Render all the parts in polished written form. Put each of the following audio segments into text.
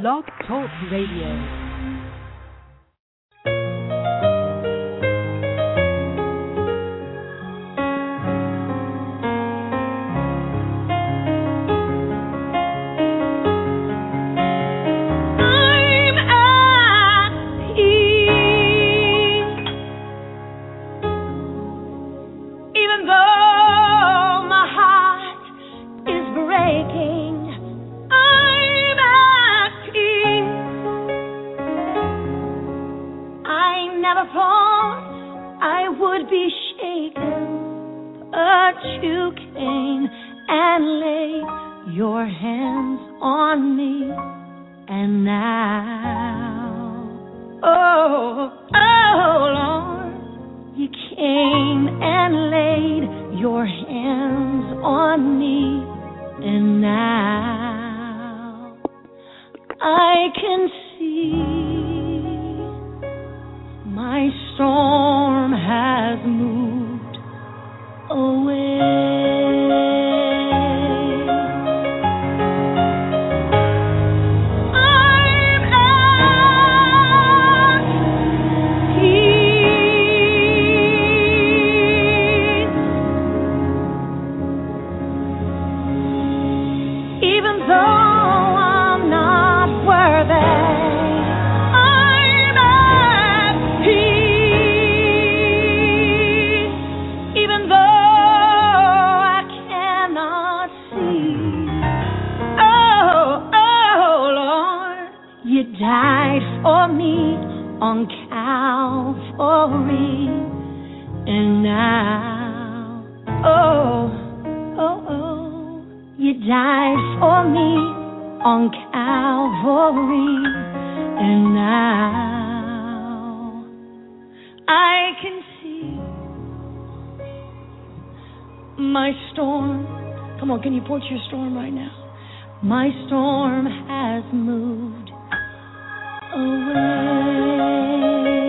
Blog Talk Radio. Your storm right now. My storm has moved away.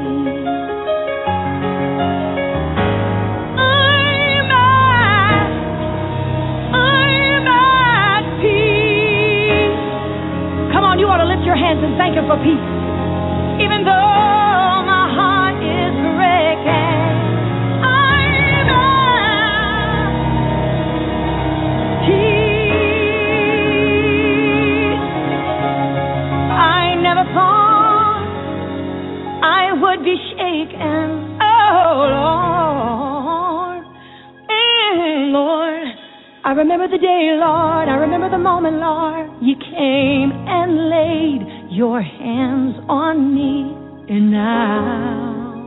I'm at peace. Come on, you ought to lift your hands and thank Him for peace. Even though my heart is breaking. Be shaken, oh Lord, Lord, I remember the day, Lord, I remember the moment, Lord, you came and laid your hands on me, and now,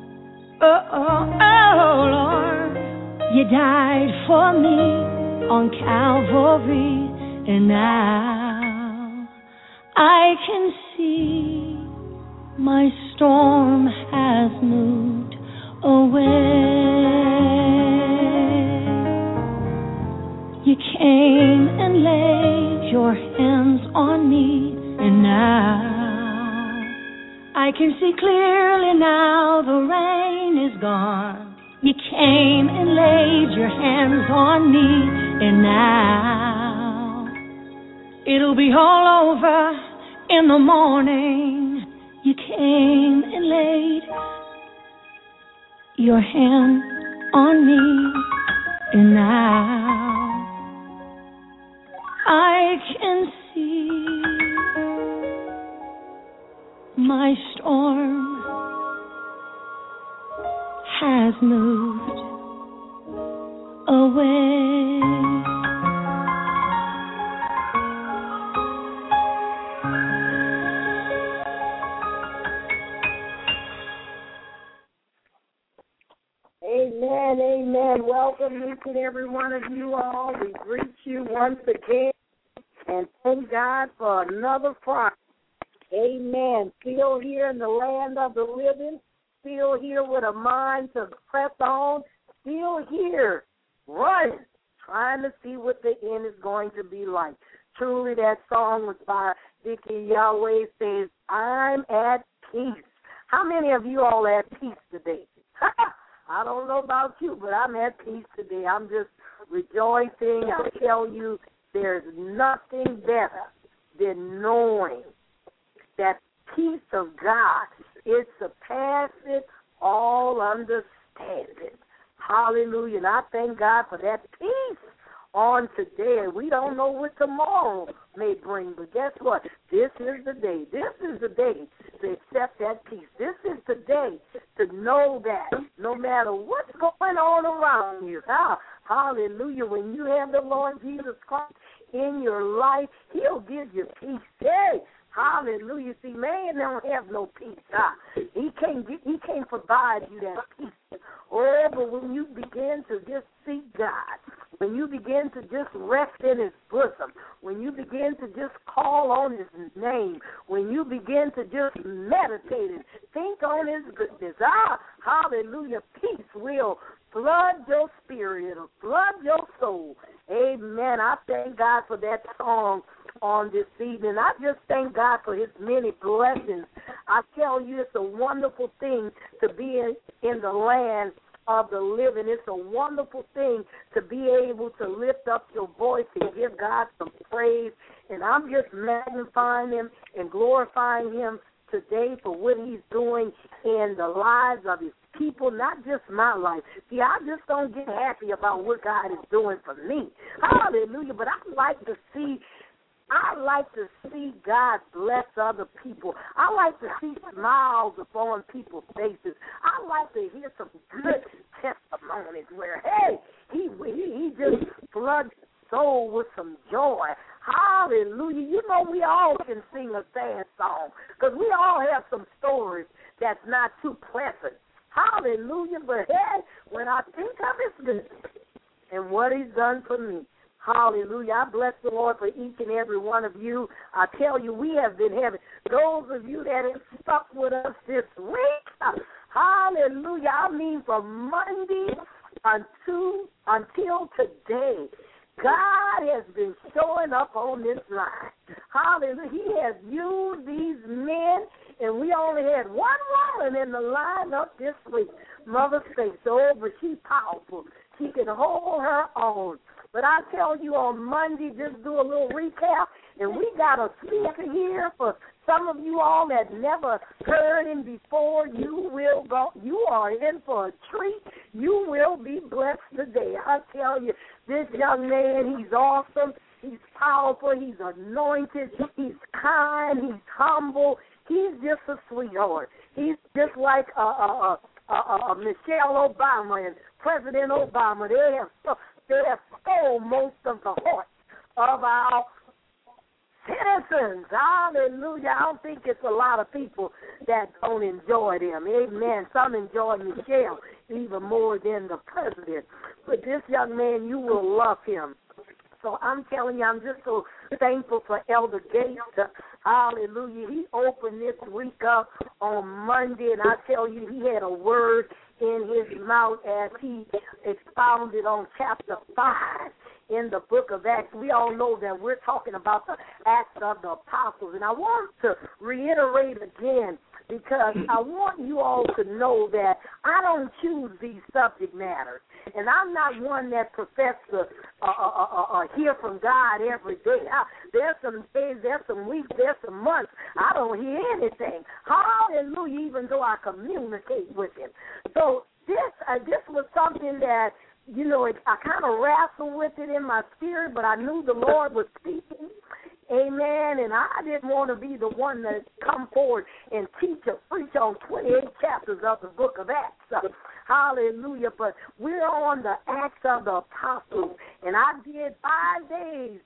oh Lord, you died for me on Calvary, and now I can see my storm has moved away. You came and laid your hands on me, and now I can see clearly now the rain is gone. You came and laid your hands on me, and now it'll be all over in the morning. You came and laid your hand on me, and now I can see my storm has moved away. Amen, amen. Welcome each and every one of you all. We greet you once again and thank God for another Friday. Amen. Still here in the land of the living, still here with a mind to press on, still here running, trying to see what the end is going to be like. Truly, that song was by Vicki Yahweh, says, I'm at peace. How many of you all at peace today? I don't know about you, but I'm at peace today. I'm just rejoicing. I tell you, there's nothing better than knowing that peace of God, it surpasses all understanding. Hallelujah. And I thank God for that peace on today. We don't know what tomorrow may bring, but guess what? This is the day. This is the day to accept that peace. This is the day to know that no matter what's going on around you, hallelujah, when you have the Lord Jesus Christ in your life, he'll give you peace. Hey, hallelujah. See, man don't have no peace. He can't provide you that peace. Oh, but when you begin to just seek God, when you begin to just rest in his bosom, when you begin to just call on his name, when you begin to just meditate and think on his goodness, hallelujah, peace will flood your spirit, it'll flood your soul. Amen. I thank God for that song on this evening. I just thank God for his many blessings. I tell you, it's a wonderful thing to be in the land of the living. It's a wonderful thing to be able to lift up your voice and give God some praise. And I'm just magnifying him and glorifying him today for what he's doing in the lives of his people, not just my life. See, I just don't get happy about what God is doing for me. Hallelujah. But I like to see God bless other people. I like to see smiles upon people's faces. I like to hear some good testimonies where, hey, he just floods soul with some joy. Hallelujah. You know, we all can sing a sad song because we all have some stories that's not too pleasant. Hallelujah. But, hey, when I think of his goodness and what he's done for me, hallelujah. I bless the Lord for each and every one of you. I tell you, we have been having, those of you that have stuck with us this week, hallelujah. I mean, from Monday until today, God has been showing up on this line. Hallelujah. He has used these men, and we only had one woman in the lineup this week, Mother Stacy. Oh, but she's powerful. She can hold her own. But I tell you, on Monday, just do a little recap, and we got a speaker here for some of you all that never heard him before. You will go. You are in for a treat. You will be blessed today. I tell you, this young man, he's awesome. He's powerful. He's anointed. He's kind. He's humble. He's just a sweetheart. He's just like Michelle Obama and President Obama. They have stole most of the hearts of our citizens. Hallelujah. I don't think it's a lot of people that don't enjoy them. Amen. Some enjoy Michelle even more than the president. But this young man, you will love him. So I'm telling you, I'm just so thankful for Elder Gates. Hallelujah. He opened this week up on Monday, and I tell you, he had a word in his mouth as he expounded on chapter 5 in the book of Acts. We all know that we're talking about the Acts of the Apostles, and I want to reiterate again because I want you all to know that I don't choose these subject matters, and I'm not one that professes to hear from God every day. There's some days, there's some weeks, there's some months I don't hear anything. Hallelujah, even though I communicate with him. So this was something that, you know, I kind of wrestled with it in my spirit, but I knew the Lord was speaking. Amen. And I didn't want to be the one that come forward and teach or preach on 28 chapters of the book of Acts. Hallelujah. But we're on the Acts of the Apostles, and I did 5 days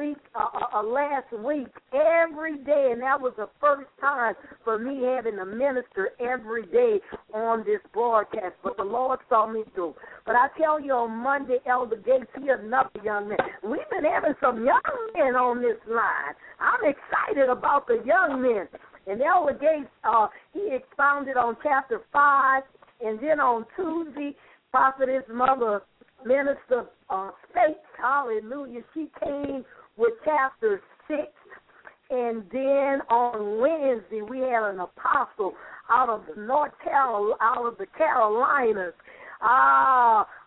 last week, every day, and that was the first time for me having to minister every day on this broadcast, but the Lord saw me through. But I tell you, on Monday, Elder Gates, he another young man. We've been having some young men on this line. I'm excited about the young men. And Elder Gates, he expounded on chapter 5, and then on Tuesday, Prophetess Mother Minister States, hallelujah, she came with chapter 6, and then on Wednesday we had an apostle out of the Carolinas,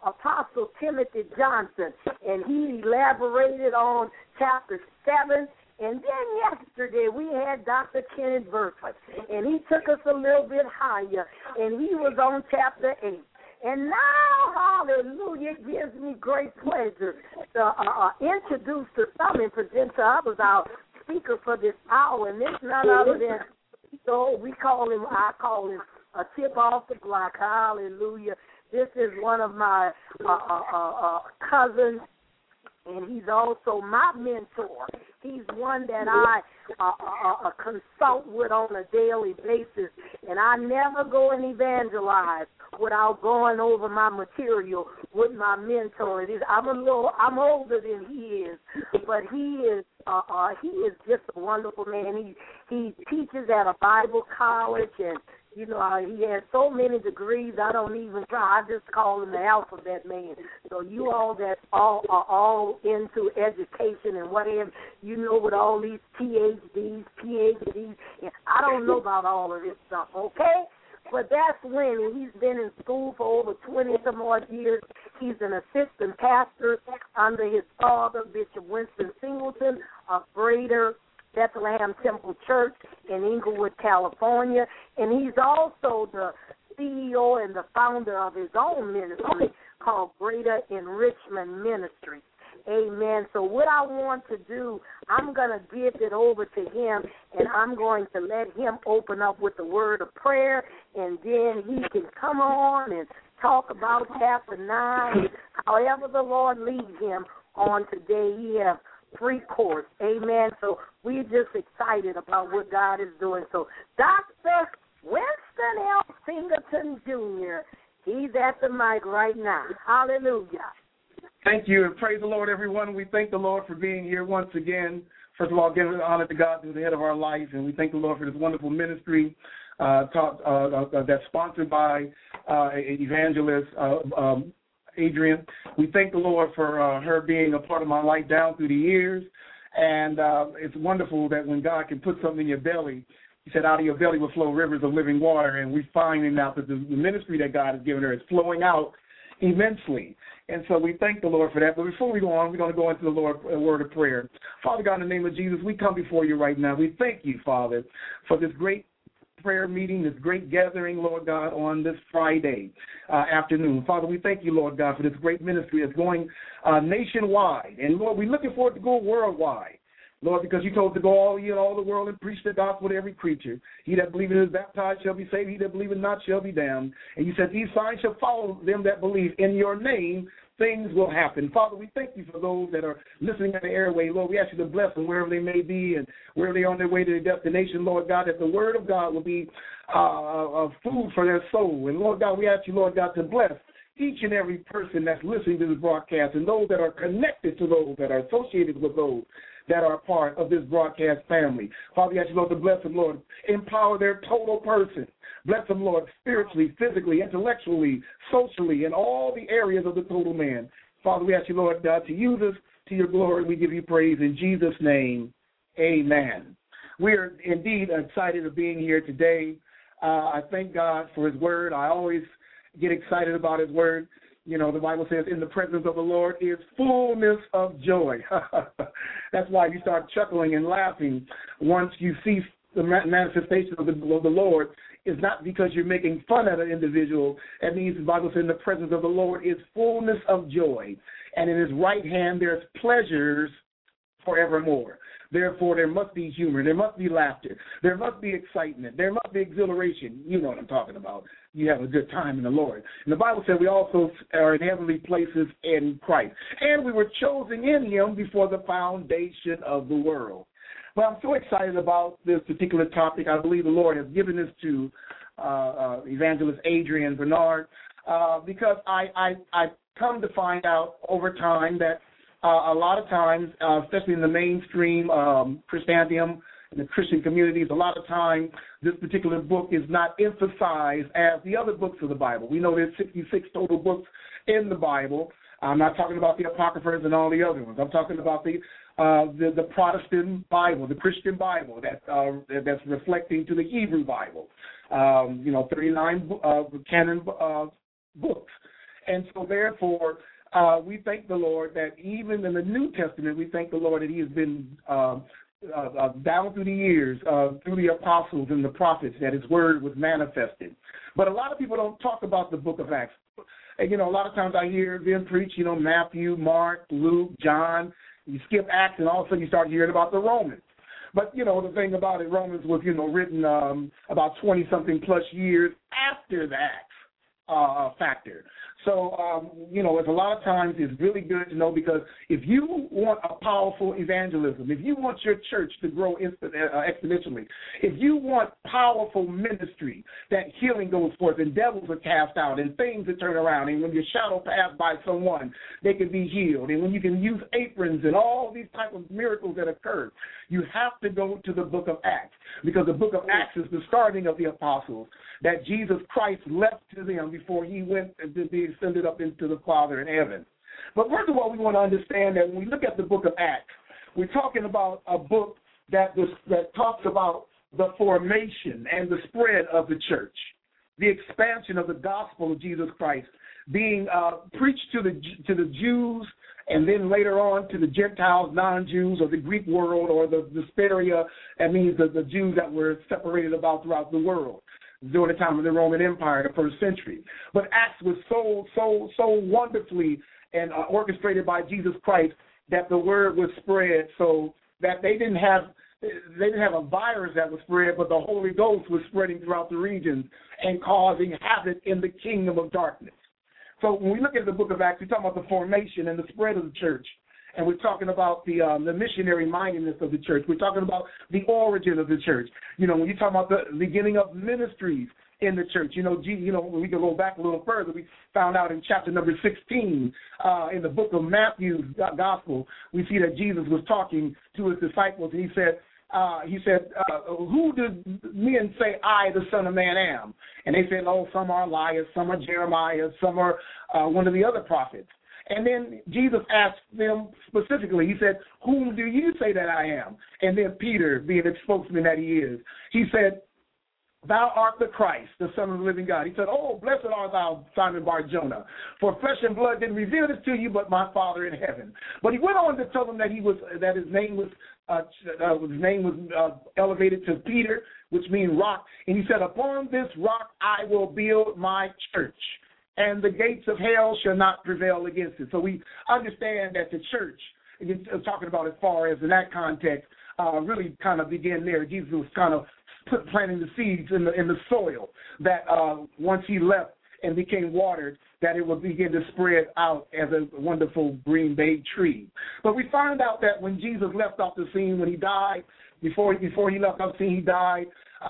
Apostle Timothy Johnson, and he elaborated on chapter 7, And then yesterday we had Dr. Kenneth Burford, and he took us a little bit higher, and he was on chapter 8. And now, hallelujah, it gives me great pleasure to introduce to some and present to others our speaker for this hour, and this none other than, so I call him a tip off the block, hallelujah. This is one of my cousins, and he's also my mentor. He's one that I consult with on a daily basis, and I never go and evangelize without going over my material with my mentor. I'm older than he is, but he is just a wonderful man. He teaches at a Bible college, and you know, he has so many degrees, I don't even try. I just call him the alphabet man. So you all that are all into education and whatever, you know, with all these PhDs, and I don't know about all of this stuff, okay? But that's when he's been in school for over 20 some odd years. He's an assistant pastor under his father, Bishop Winston Singleton of Greater Bethlehem Temple Church in Inglewood, California. And he's also the CEO and the founder of his own ministry called Greater Enrichment Ministry. Amen. So what I want to do, I'm going to give it over to him, and I'm going to let him open up with the word of prayer, and then he can come on and talk about chapter 9, however the Lord leads him on today. He has free course. Amen. So we're just excited about what God is doing. So Dr. Winston L. Singleton Jr., he's at the mic right now. Hallelujah. Thank you, and praise the Lord, everyone. We thank the Lord for being here once again. First of all, giving honor to God who's the head of our life, and we thank the Lord for this wonderful ministry that's sponsored by evangelist Adrian. We thank the Lord for her being a part of my life down through the years, and it's wonderful that when God can put something in your belly, he said, out of your belly will flow rivers of living water, and we're finding out that the ministry that God has given her is flowing out immensely. And so we thank the Lord for that. But before we go on, we're going to go into the Lord a word of prayer. Father God, in the name of Jesus, we come before you right now. We thank you, Father, for this great prayer meeting, this great gathering, Lord God, on this Friday afternoon. Father, we thank you, Lord God, for this great ministry that's going nationwide. And, Lord, we're looking forward to go worldwide. Lord, because you told us to go all ye and all the world and preach the gospel to every creature. He that believeth and is baptized shall be saved. He that believeth not shall be damned. And you said, these signs shall follow them that believe. In your name, things will happen. Father, we thank you for those that are listening on the airway. Lord, we ask you to bless them wherever they may be and wherever they are on their way to their destination, Lord God, that the word of God will be food for their soul. And, Lord God, we ask you, Lord God, to bless each and every person that's listening to this broadcast and those that are connected to those that are associated with those that are part of this broadcast family. Father, we ask you, Lord, to bless them, Lord. Empower their total person. Bless them, Lord, spiritually, physically, intellectually, socially, in all the areas of the total man. Father, we ask you, Lord God, to use us to your glory. We give you praise in Jesus' name. Amen. We are indeed excited of being here today. I thank God for his word. I always get excited about his word. You know, the Bible says, in the presence of the Lord is fullness of joy. That's why you start chuckling and laughing once you see the manifestation of the Lord. It's not because you're making fun of an individual. That means the Bible says in the presence of the Lord is fullness of joy. And in his right hand there's pleasures forevermore. Therefore, there must be humor. There must be laughter. There must be excitement. There must be exhilaration. You know what I'm talking about. You have a good time in the Lord. And the Bible said we also are in heavenly places in Christ. And we were chosen in him before the foundation of the world. Well, I'm so excited about this particular topic. I believe the Lord has given this to Evangelist Adrian Bernard because I come to find out over time that a lot of times, especially in the mainstream Christendom, in the Christian communities, a lot of time this particular book is not emphasized as the other books of the Bible. We know there's 66 total books in the Bible. I'm not talking about the Apocryphers and all the other ones. I'm talking about the Protestant Bible, the Christian Bible that's reflecting to the Hebrew Bible. 39 canon books. And so therefore, we thank the Lord that even in the New Testament, we thank the Lord that he has been down through the years, through the apostles and the prophets, that his word was manifested. But a lot of people don't talk about the book of Acts. And, a lot of times I hear them preach, Matthew, Mark, Luke, John. You skip Acts, and all of a sudden you start hearing about the Romans. But, the thing about it, Romans was, written about 20-something plus years after the Acts factor. So, it's a lot of times it's really good to know, because if you want a powerful evangelism, if you want your church to grow exponentially, if you want powerful ministry, that healing goes forth and devils are cast out and things that turn around, and when your shadow passed by someone, they can be healed, and when you can use aprons and all these type of miracles that occur, you have to go to the book of Acts, because the book of Acts is the starting of the apostles that Jesus Christ left to them before he went to be ascended up into the Father in heaven. But first of all, we want to understand that when we look at the book of Acts, we're talking about a book that talks about the formation and the spread of the church, the expansion of the gospel of Jesus Christ being preached to the Jews, and then later on to the Gentiles, non-Jews, or the Greek world, or the Sparia, that means the Jews that were separated about throughout the world during the time of the Roman Empire, the first century. But Acts was so wonderfully and orchestrated by Jesus Christ that the word was spread, so that they didn't have a virus that was spread, but the Holy Ghost was spreading throughout the regions and causing havoc in the kingdom of darkness. So when we look at the book of Acts, we talk about the formation and the spread of the church. And we're talking about the missionary mindedness of the church. We're talking about the origin of the church. When you talk about the beginning of ministries in the church, when we can go back a little further, we found out in chapter number 16 in the book of Matthew's gospel, we see that Jesus was talking to his disciples, and he said, who do men say I, the Son of Man, am? And they said, some are Elias, some are Jeremiah, some are one of the other prophets. And then Jesus asked them specifically, he said, whom do you say that I am? And then Peter, being the spokesman that he is, he said, thou art the Christ, the Son of the living God. He said, blessed art thou, Simon Bar-Jonah, for flesh and blood didn't reveal this to you, but my Father in heaven. But he went on to tell them that his name was elevated to Peter, which means rock. And he said, upon this rock I will build my church, and the gates of hell shall not prevail against it. So we understand that the church, talking about as far as in that context, really kind of began there. Jesus was kind of planting the seeds in the soil that once he left and became watered, that it would begin to spread out as a wonderful green bay tree. But we find out that when Jesus left off the scene, when he died, before he left off the scene, he died,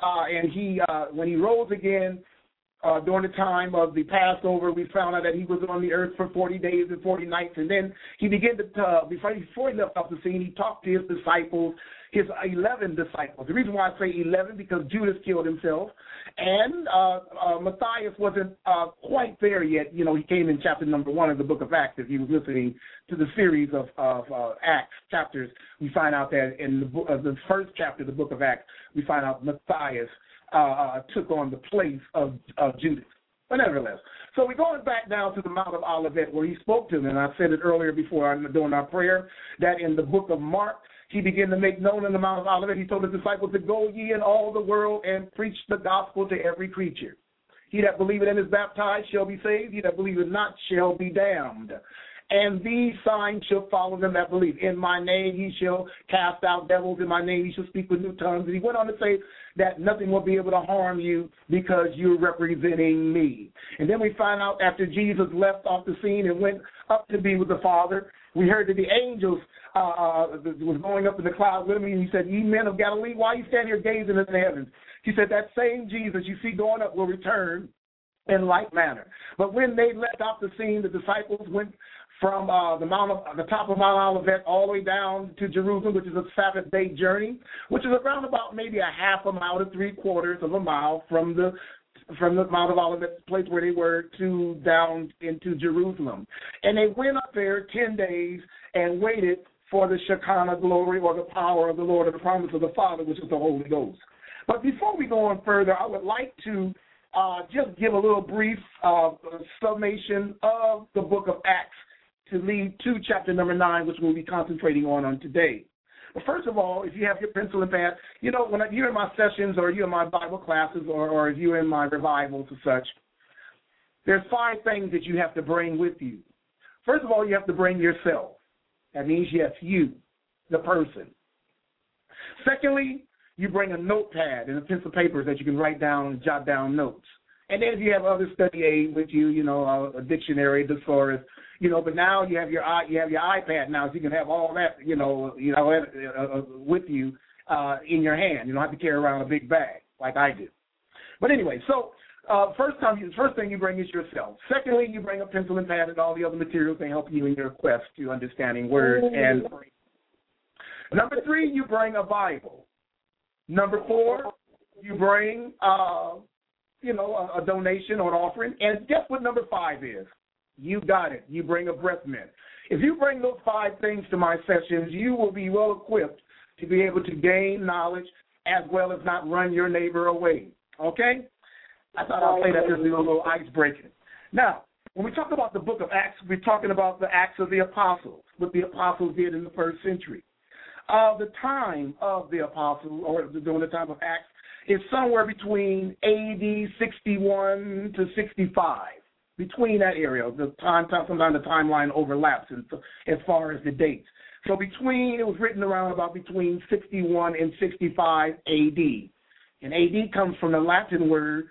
and when he rose again, during the time of the Passover, we found out that he was on the earth for 40 days and 40 nights. And then he began to, before he left off the scene, he talked to his disciples, his 11 disciples. The reason why I say 11, because Judas killed himself. And Matthias wasn't quite there yet. He came in chapter number 1 of the book of Acts. If you were listening to the series of Acts chapters, we find out that in the first chapter of the book of Acts, we find out Matthias took on the place of Judas. But nevertheless, so we're going back down to the Mount of Olivet where he spoke to them. And I said it earlier before during our prayer that in the book of Mark, he began to make known in the Mount of Olivet, he told his disciples to go ye in all the world and preach the gospel to every creature. He that believeth and is baptized shall be saved. He that believeth not shall be damned. And these signs shall follow them that believe. In my name he shall cast out devils. In my name he shall speak with new tongues. And he went on to say that nothing will be able to harm you because you're representing me. And then we find out after Jesus left off the scene and went up to be with the Father, we heard that the angels was going up in the cloud with him. And he said, ye men of Galilee, why you stand here gazing into the heavens? He said, that same Jesus you see going up will return in like manner. But when they left off the scene, the disciples went from the top of Mount Olivet all the way down to Jerusalem, which is a Sabbath day journey, which is around about maybe a half a mile to 3/4 of a mile from the Mount of Olivet, place where they were, to down into Jerusalem. And they went up there 10 days and waited for the Shekinah glory or the power of the Lord or the promise of the Father, which is the Holy Ghost. But before we go on further, I would like to just give a little brief summation of the book of Acts to lead to chapter number 9, which we'll be concentrating on today. But first of all, if you have your pencil and pad, you know, when you're in my sessions or you're in my Bible classes or if you're in my revivals or such, there's 5 things that you have to bring with you. First of all, you have to bring yourself. That means, yes, you, the person. Secondly, you bring a notepad and a pencil and papers that you can write down and jot down notes. And then if you have other study aid with you, you know, a dictionary, thesaurus, you know, but now you have your iPad now, so you can have all that, with you in your hand. You don't have to carry around a big bag like I do. But anyway, so first thing you bring is yourself. Secondly, you bring a pencil and pad and all the other materials that help you in your quest to understanding words and phrases. Number 3, you bring a Bible. Number 4, you bring a donation or an offering. And guess what number 5 is? You got it. You bring a breath mint. If you bring those 5 things to my sessions, you will be well equipped to be able to gain knowledge as well as not run your neighbor away. Okay? I thought I'd say that just to do a little ice breaking. Now, when we talk about the book of Acts, we're talking about the Acts of the Apostles, what the apostles did in the first century. The time of the apostles, or during the time of Acts, is somewhere between AD 61 to 65. Between that area, sometimes the timeline overlaps as far as the dates. So it was written around about between 61 and 65 A.D. And A.D. comes from the Latin word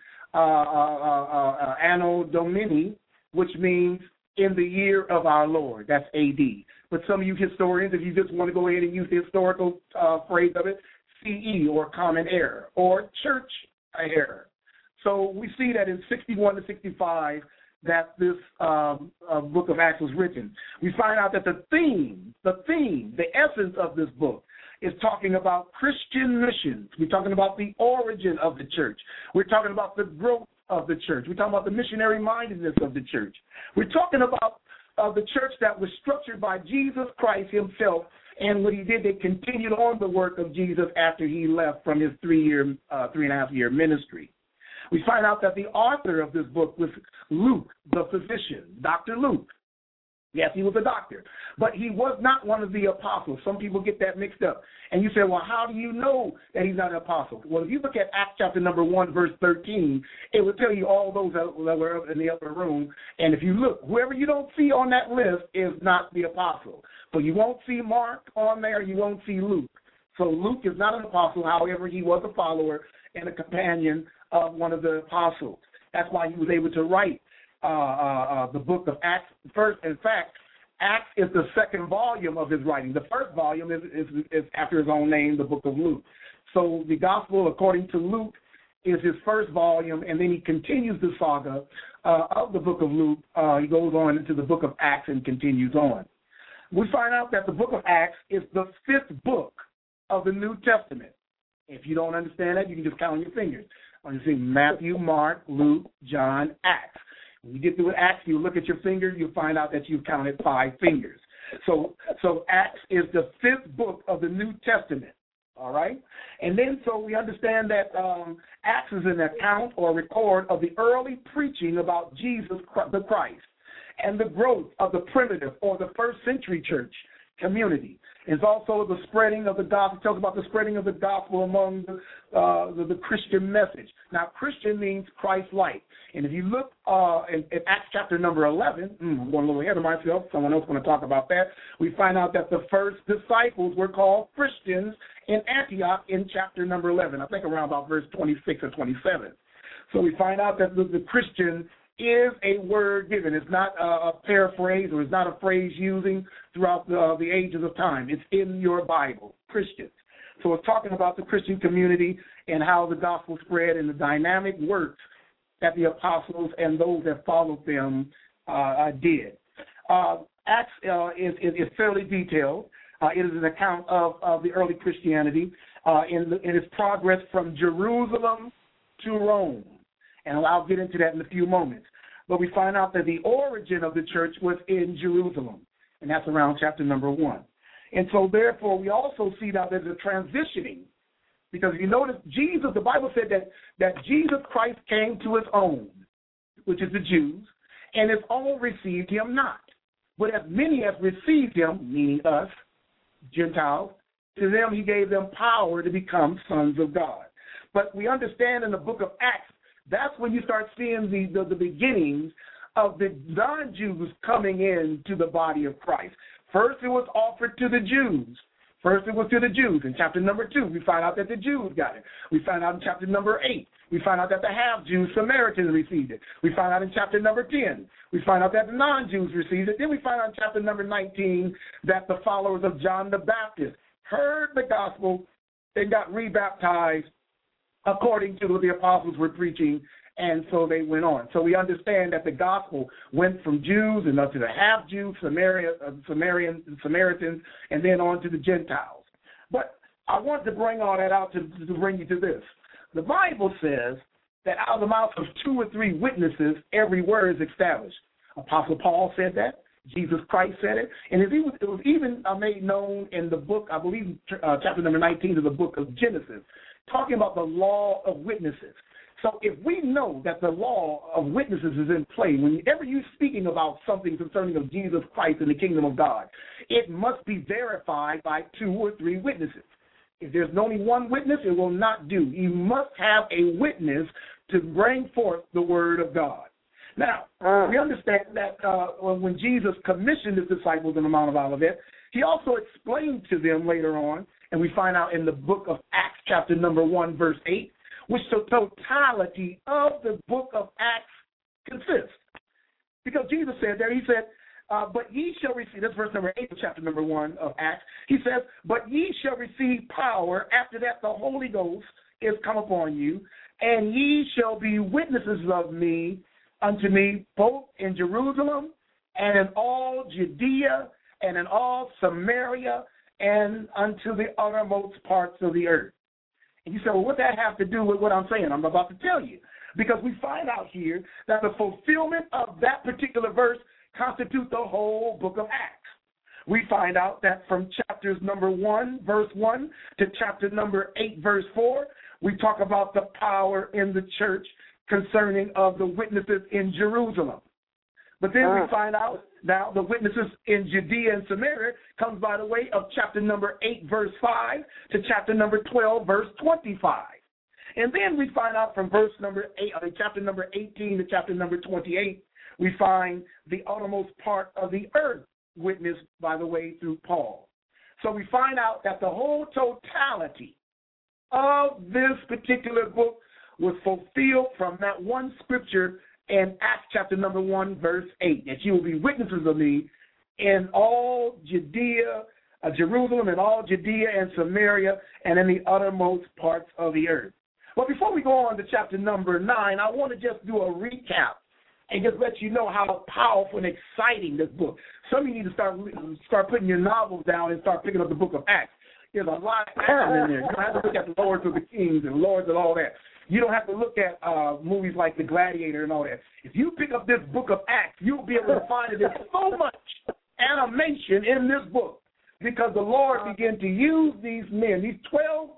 Anno Domini, which means in the year of our Lord. That's A.D. But some of you historians, if you just want to go ahead and use the historical phrase of it, CE, or Common Era, or Church Era. So we see that in 61 to 65 that this book of Acts was written. We find out that the theme, the essence of this book is talking about Christian missions. We're talking about the origin of the church. We're talking about the growth of the church. We're talking about the missionary mindedness of the church. We're talking about the church that was structured by Jesus Christ himself, and what he did, they continued on the work of Jesus after he left from his 3.5 year ministry. We find out that the author of this book was Luke, the physician, Dr. Luke. Yes, he was a doctor, but he was not one of the apostles. Some people get that mixed up. And you say, well, how do you know that he's not an apostle? Well, if you look at Acts chapter number 1, verse 13, it will tell you all those that were in the upper room. And if you look, whoever you don't see on that list is not the apostle. So you won't see Mark on there. You won't see Luke. So Luke is not an apostle. However, he was a follower and a companion of one of the apostles. That's why he was able to write the book of Acts first. In fact, Acts is the second volume of his writing. The first volume is after his own name, the book of Luke. So the gospel, according to Luke, is his first volume, and then he continues the saga of the book of Luke. He goes on into the book of Acts and continues on. We find out that the book of Acts is the 5th book of the New Testament. If you don't understand that, you can just count on your fingers. You see Matthew, Mark, Luke, John, Acts. When you get through Acts, you look at your fingers, you'll find out that you've counted 5 fingers. So Acts is the 5th book of the New Testament, all right? And then so we understand that Acts is an account or record of the early preaching about Jesus the Christ and the growth of the primitive or the first century church community. It's also the spreading of the gospel. It tells about the spreading of the gospel among the Christian message. Now, Christian means Christ-like. And if you look in Acts chapter number 11, I'm going a little ahead of myself. Someone else going to talk about that. We find out that the first disciples were called Christians in Antioch in chapter number 11. I think around about verse 26 or 27. So we find out that the Christian is a word given. It's not a paraphrase, or it's not a phrase using throughout the ages of time. It's in your Bible, Christians. So it's talking about the Christian community and how the gospel spread and the dynamic works that the apostles and those that followed them did. Acts is fairly detailed. It is an account of the early Christianity in its progress from Jerusalem to Rome. And I'll get into that in a few moments. But we find out that the origin of the church was in Jerusalem, and that's around chapter number 1. And so, therefore, we also see now there's a transitioning, because if you notice, Jesus, the Bible said that Jesus Christ came to his own, which is the Jews, and his own received him not. But as many as received him, meaning us, Gentiles, To them he gave them power to become sons of God. But we understand in the book of Acts, that's when you start seeing the beginnings of the non-Jews coming into the body of Christ. First it was offered to the Jews. In chapter number 2, we find out that the Jews got it. We find out in chapter number 8, we find out that the half-Jews, Samaritans, received it. We find out in chapter number 10, we find out that the non-Jews received it. Then we find out in chapter number 19 that the followers of John the Baptist heard the gospel and got rebaptized according to what the apostles were preaching, and so they went on. So we understand that the gospel went from Jews and up to the half-Jews, Samaritans, and then on to the Gentiles. But I want to bring all that out to bring you to this. The Bible says that out of the mouth of 2 or 3 witnesses, every word is established. Apostle Paul said that. Jesus Christ said it. And it was even made known in the book, I believe, chapter number 19 of the book of Genesis, talking about the law of witnesses. So if we know that the law of witnesses is in play, whenever you're speaking about something concerning of Jesus Christ and the kingdom of God, it must be verified by 2 or 3 witnesses. If there's only one witness, it will not do. You must have a witness to bring forth the word of God. Now, we understand that when Jesus commissioned his disciples in the Mount of Olivet, he also explained to them later on, and we find out in the book of Acts, chapter number 1, verse 8, which the totality of the book of Acts consists. Because Jesus said there, he said, but ye shall receive, that's verse number 8 of chapter number 1 of Acts. He says, but ye shall receive power. After that, the Holy Ghost is come upon you, and ye shall be witnesses of me, unto me, both in Jerusalem and in all Judea and in all Samaria and unto the uttermost parts of the earth. And you say, well, what that have to do with what I'm saying? I'm about to tell you. Because we find out here that the fulfillment of that particular verse constitutes the whole book of Acts. We find out that from chapters number 1, verse 1, to chapter number 8, verse 4, we talk about the power in the church concerning of the witnesses in Jerusalem. But then we find out now the witnesses in Judea and Samaria comes by the way of chapter number 8, verse 5 to chapter number 12, verse 25. And then we find out from verse number 8, chapter number 18 to chapter number 28, we find the uttermost part of the earth witnessed by the way through Paul. So we find out that the whole totality of this particular book was fulfilled from that one scripture in Acts chapter number 1, verse 8, that you will be witnesses of me in all Judea, Jerusalem, and all Judea and Samaria, and in the uttermost parts of the earth. But before we go on to chapter number 9, I want to just do a recap and just let you know how powerful and exciting this book. Some of you need to start putting your novels down and start picking up the book of Acts. There's a lot of action in there. You don't have to look at the Lords of the Kings and Lords and all that. You don't have to look at movies like The Gladiator and all that. If you pick up this book of Acts, you'll be able to find that there's so much animation in this book because the Lord began to use these men, these 12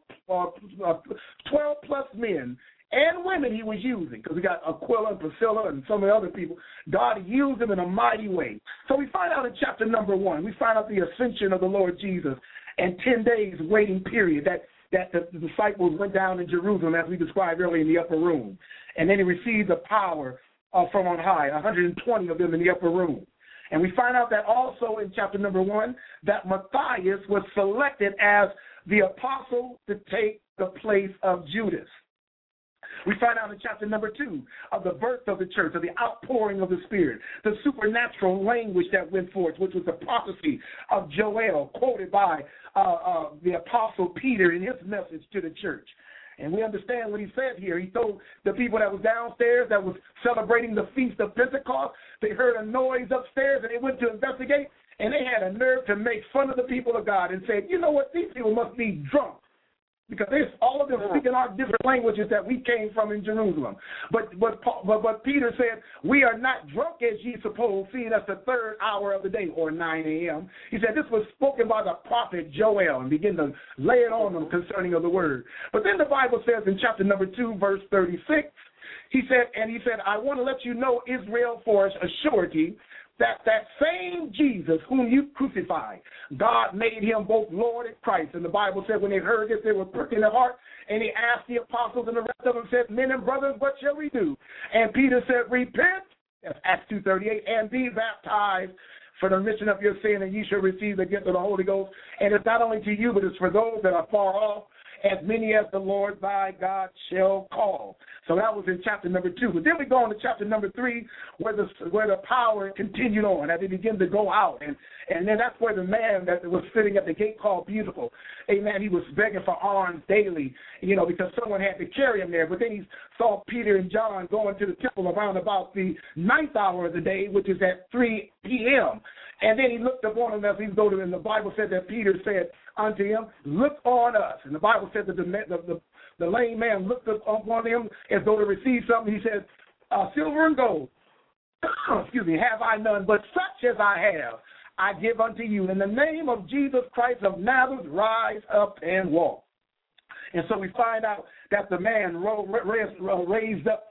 plus men and women he was using, because we got Aquila and Priscilla and some of the other people. God used them in a mighty way. So we find out in chapter number 1, we find out the ascension of the Lord Jesus and 10 days waiting period that the disciples went down in Jerusalem, as we described earlier, in the upper room. And then he received the power from on high, 120 of them in the upper room. And we find out that also in chapter number 1, that Matthias was selected as the apostle to take the place of Judas. We find out in chapter number 2 of the birth of the church, of the outpouring of the Spirit, the supernatural language that went forth, which was the prophecy of Joel, quoted by the apostle Peter in his message to the church. And we understand what he said here. He told the people that was downstairs that was celebrating the Feast of Pentecost, they heard a noise upstairs and they went to investigate, and they had a nerve to make fun of the people of God and said, you know what, these people must be drunk. Because all of them speaking our different languages that we came from in Jerusalem. But Peter said, we are not drunk as ye suppose, seeing that's the 3rd hour of the day, or 9 a.m. He said, this was spoken by the prophet Joel, and began to lay it on them concerning of the word. But then the Bible says in chapter number 2, verse 36, he said, I want to let you know, Israel, for a surety, that same Jesus whom you crucified, God made him both Lord and Christ. And the Bible said when they heard this, they were pricked in their heart, and he asked the apostles and the rest of them, said, men and brothers, what shall we do? And Peter said, repent, that's Acts 2:38, and be baptized for the remission of your sin, and ye shall receive the gift of the Holy Ghost. And it's not only to you, but it's for those that are far off, as many as the Lord thy God shall call. So that was in chapter number 2. But then we go on to chapter number 3, where the power continued on, as they begin to go out. And then that's where the man that was sitting at the gate called Beautiful, amen, he was begging for alms daily, because someone had to carry him there. But then he saw Peter and John going to the temple around about the 9th hour of the day, which is at 3 p.m., and then he looked upon him as he go to him. And the Bible said that Peter said unto him, look on us. And the Bible said that the lame man looked upon him as though to receive something. He said, silver and gold, have I none, but such as I have, I give unto you. In the name of Jesus Christ of Nazareth, rise up and walk. And so we find out that the man raised up,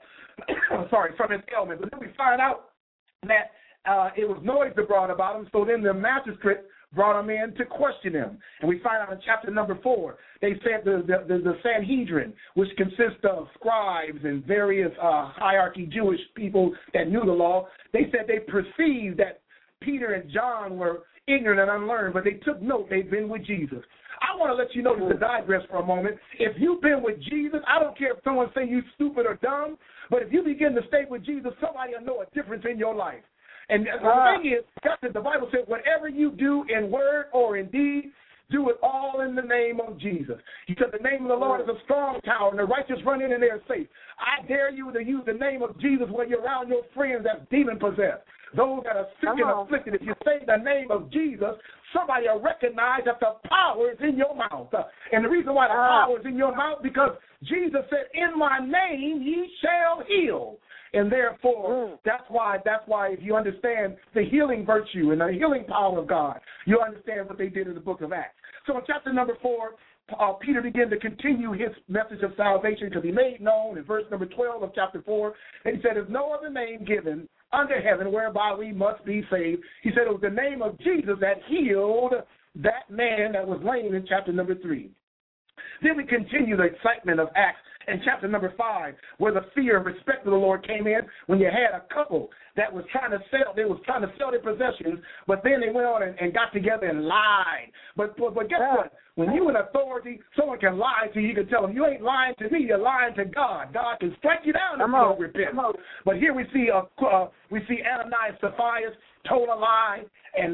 from his ailment. But then we find out that it was noise that brought about him. So then the magistrate brought him in to question him. And we find out in chapter number 4, they said the Sanhedrin, which consists of scribes and various hierarchy Jewish people that knew the law, they said they perceived that Peter and John were ignorant and unlearned, but they took note they'd been with Jesus. I want to let you know, just to digress for a moment, if you've been with Jesus, I don't care if someone say you stupid or dumb, but if you begin to stay with Jesus, somebody will know a difference in your life. And the thing is, the Bible says, whatever you do in word or in deed, do it all in the name of Jesus. He said, the name of the Lord is a strong tower, and the righteous run in and they are safe. I dare you to use the name of Jesus when you're around your friends that's demon-possessed. Those that are sick and afflicted, if you say the name of Jesus, somebody will recognize that the power is in your mouth. And the reason why the power is in your mouth, because Jesus said, in my name ye shall heal. And therefore, that's why if you understand the healing virtue and the healing power of God, you understand what they did in the book of Acts. So in chapter number 4, Peter began to continue his message of salvation because he made known in verse number 12 of chapter 4, and he said, there's no other name given under heaven whereby we must be saved. He said it was the name of Jesus that healed that man that was lame in chapter number 3. Then we continue the excitement of Acts in chapter number 5, where the fear and respect of the Lord came in when you had a couple that was trying to sell their possessions, but then they went on and got together and lied. But guess what? When you in authority, someone can lie to you. You can tell them, you ain't lying to me, you're lying to God. God can strike you down if you don't repent. But here we see Ananias, Sapphira told a lie, and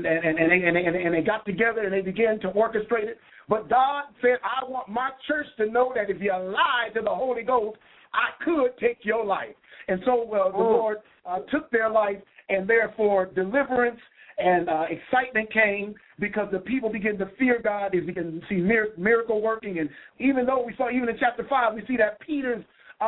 they got together and they began to orchestrate it. But God said, I want my church to know that if you lie to the Holy Ghost, I could take your life. And so the Lord took their life, and therefore deliverance and excitement came because the people began to fear God. They began to see miracle working. And even though we saw, even in chapter 5, we see that Peter's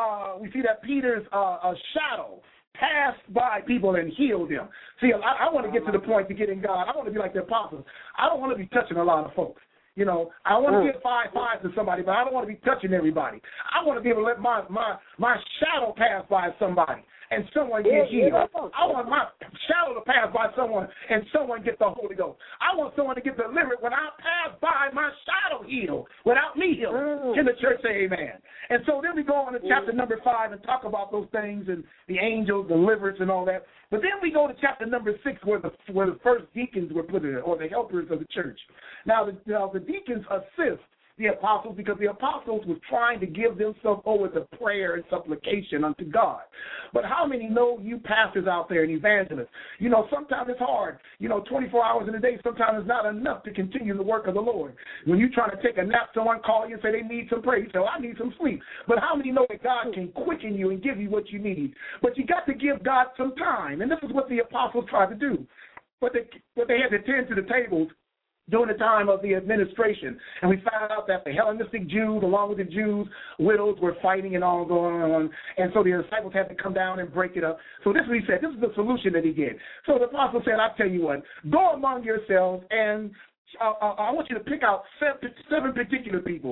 shadow passed by people and healed them. See, I want to get to the point to get in God. I want to be like the apostles. I don't want to be touching a lot of folks. I want to get 5 to somebody, but I don't want to be touching everybody. I want to be able to let my shadow pass by somebody and someone get healed. I want my shadow to pass by someone and someone get the Holy Ghost. I want someone to get delivered when I pass by my shadow healed without me healing. Can the church say amen? And so then we go on to chapter number 5 and talk about those things and the angels, deliverance, and all that. But then we go to chapter number 6 where the first deacons were put in, or the helpers of the church. Now the deacons assist the apostles because the apostles was trying to give themselves over to prayer and supplication unto God. But how many know you pastors out there and evangelists? Sometimes it's hard. 24 hours in a day sometimes is not enough to continue the work of the Lord. When you're trying to take a nap, someone call you and say they need some prayer. You say, I need some sleep. But how many know that God can quicken you and give you what you need? But you got to give God some time. And this is what the apostles tried to do. But they had to tend to the tables during the time of the administration. And we found out that the Hellenistic Jews, along with the Jews, widows were fighting and all going on. And so the disciples had to come down and break it up. So this is what he said. This is the solution that he gave. So the apostle said, I'll tell you what, go among yourselves and I want you to pick out seven particular people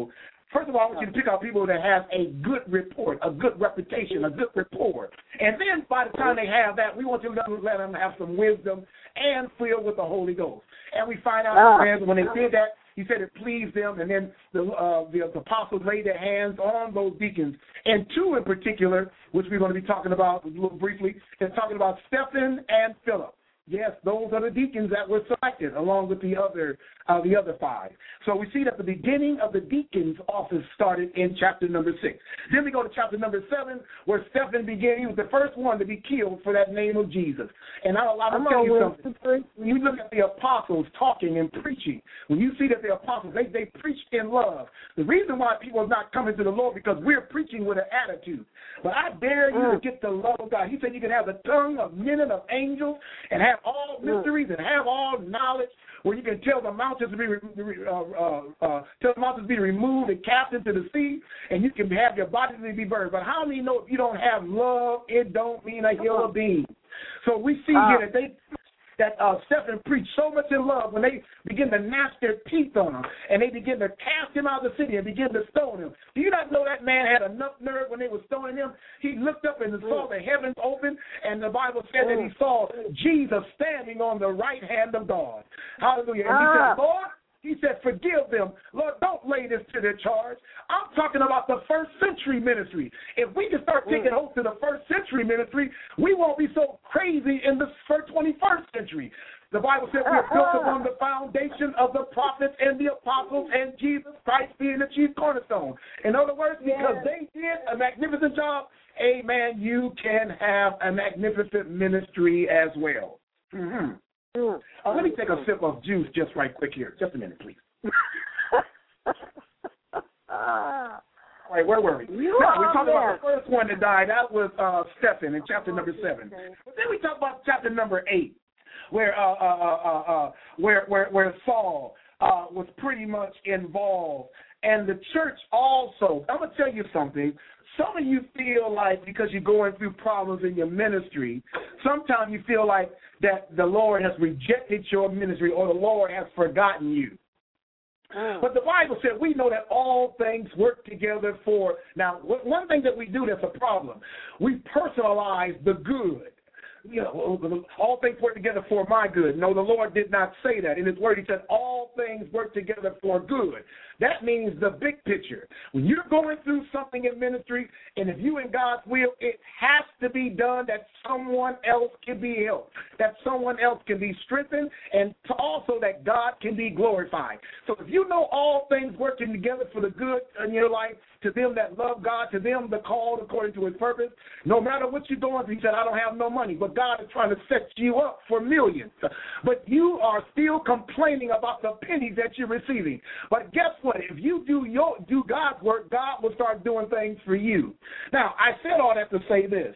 First of all, I want you to pick out people that have a good report, a good reputation, a good rapport. And then by the time they have that, we want you to let them have some wisdom and filled with the Holy Ghost. And we find out, friends, when they did that, he said it pleased them, and then the apostles laid their hands on those deacons. And two in particular, which we're going to be talking about a little briefly, is talking about Stephen and Philip. Yes, those are the deacons that were selected, along with the other five. So we see that the beginning of the deacon's office started in chapter number 6. Then we go to chapter number 7, where Stephen began. He was the first one to be killed for that name of Jesus. And I'm tell you something. When you look at the apostles talking and preaching, when you see that the apostles, they preached in love. The reason why people are not coming to the Lord because we're preaching with an attitude. But I dare you to get the love of God. He said you can have the tongue of men and of angels and have all mysteries and have all knowledge, where you can tell the mountains to be removed and cast into the sea, and you can have your body to be burned. But how many know if you don't have love, it don't mean a hill of beans? So we see here that Stephen preached so much in love when they begin to gnash their teeth on him and they begin to cast him out of the city and begin to stone him. Do you not know that man had enough nerve when they were stoning him? He looked up and saw the heavens open, and the Bible said that he saw Jesus standing on the right hand of God. Hallelujah. And he said, Lord, he said, forgive them. Lord, don't lay this to their charge. I'm talking about the first century ministry. If we can start taking hold to the first century ministry, we won't be so crazy in the 21st century. The Bible says we are built upon the foundation of the prophets and the apostles and Jesus Christ being the chief cornerstone. In other words, because they did a magnificent job, amen, you can have a magnificent ministry as well. Mm-hmm. Let me take a sip of juice just right quick here. Just a minute, please. All right, where were we? We're talking about the first one that died. That was Stephen in chapter number 7. But then we talk about chapter number 8, where Saul was pretty much involved. And the church also, I'm going to tell you something. Some of you feel like because you're going through problems in your ministry, sometimes you feel like that the Lord has rejected your ministry or the Lord has forgotten you. But the Bible said we know that all things work together for. Now, one thing that we do that's a problem, we personalize the good. You know, all things work together for my good. No, the Lord did not say that. In his word, he said all things work together for good. That means the big picture. When you're going through something in ministry, and if you in God's will, it has to be done that someone else can be helped, that someone else can be strengthened, and also that God can be glorified. So if you know all things working together for the good in your life, to them that love God, to them the called according to his purpose, no matter what you're going through, he said, I don't have no money, but God is trying to set you up for millions. But you are still complaining about the pennies that you're receiving. But guess what? If you do God's work, God will start doing things for you. Now, I said all that to say this,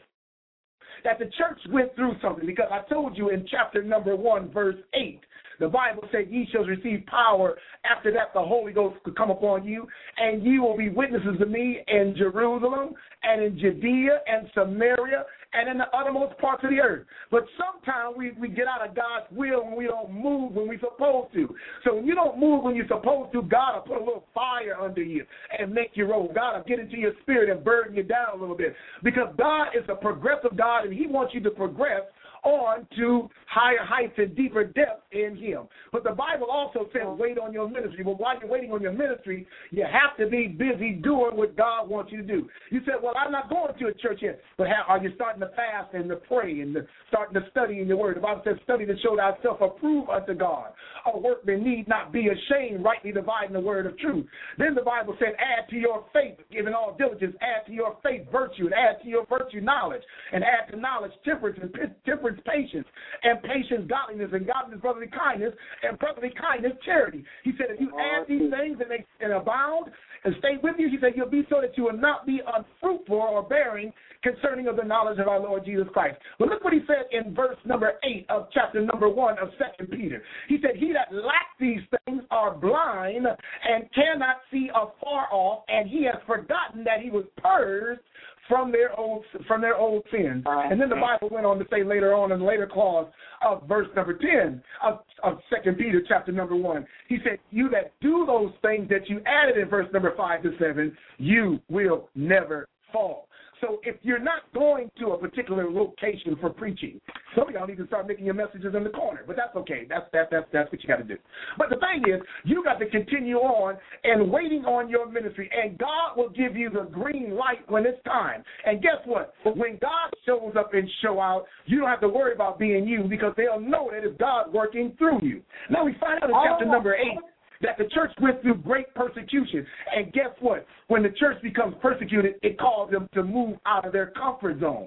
that the church went through something, because I told you in chapter number 1, verse 8, the Bible said, ye shall receive power. After that, the Holy Ghost could come upon you, and you will be witnesses to me in Jerusalem and in Judea and Samaria and in the uttermost parts of the earth. But sometimes we get out of God's will when we don't move when we're supposed to. So when you don't move when you're supposed to, God will put a little fire under you and make you roll. God will get into your spirit and burden you down a little bit. Because God is a progressive God, and he wants you to progress on to higher heights and deeper depths in him. But the Bible also says wait on your ministry. But while you're waiting on your ministry, you have to be busy doing what God wants you to do. You said, well, I'm not going to a church yet. But are you starting to fast and to pray and starting to study in your word? The Bible says, study to show thyself approved unto God. A workman need not be ashamed, rightly dividing the word of truth. Then the Bible said, add to your faith, giving all diligence, add to your faith virtue, and add to your virtue knowledge, and add to knowledge temperance, and temperance patience, and patience godliness, and godliness brotherly kindness, and brotherly kindness charity. He said, if you add these things and abound and stay with you, he said, you'll be so that you will not be unfruitful or barren concerning of the knowledge of our Lord Jesus Christ. But look what he said in verse number 8 of chapter number 1 of 2 Peter. He said, he that lack these things are blind and cannot see afar off, and he has forgotten that he was purged from their old sins. And then the Bible went on to say later on in the later clause of verse number 10 of 2 Peter chapter number 1, he said, you that do those things that you added in verse number 5 to 7, you will never fall. So if you're not going to a particular location for preaching, some of y'all need to start making your messages in the corner, but that's okay. That's what you got to do. But the thing is, you got to continue on and waiting on your ministry, and God will give you the green light when it's time. And guess what? When God shows up and show out, you don't have to worry about being you because they'll know that it's God working through you. Now we find out in chapter number 8 that the church went through great persecution. And guess what? When the church becomes persecuted, it calls them to move out of their comfort zone.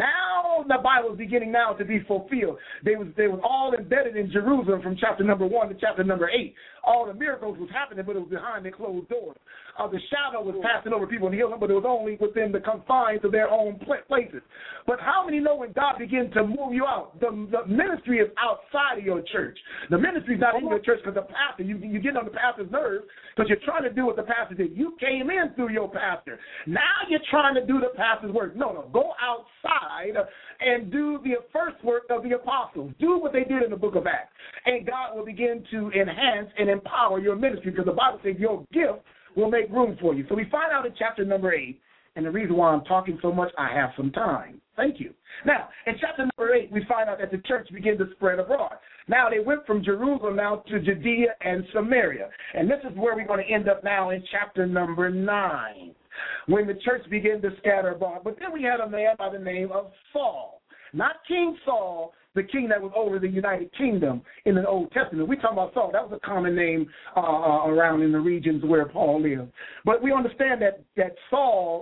Now the Bible is beginning now to be fulfilled. They was all embedded in Jerusalem from chapter number 1 to chapter number 8. All the miracles was happening, but it was behind the closed doors. The shadow was passing over people and healing, but it was only within the confines of their own places. But how many know when God begins to move you out? The ministry is outside of your church. The ministry is not in your church because the pastor, you get on the pastor's nerves because you're trying to do what the pastor did. You came in through your pastor. Now you're trying to do the pastor's work. No, go outside and do the first work of the apostles. Do what they did in the book of Acts. And God will begin to enhance and empower your ministry because the Bible says your gift will make room for you. So we find out in chapter number 8, and the reason why I'm talking so much, I have some time. Thank you. Now, in chapter number 8, we find out that the church began to spread abroad. Now, they went from Jerusalem now to Judea and Samaria. And this is where we're going to end up now in chapter number 9, when the church began to scatter abroad. But then we had a man by the name of Saul. Not King Saul, the king that was over the United Kingdom in the Old Testament. We talking about Saul. That was a common name around in the regions where Paul lived. But we understand that Saul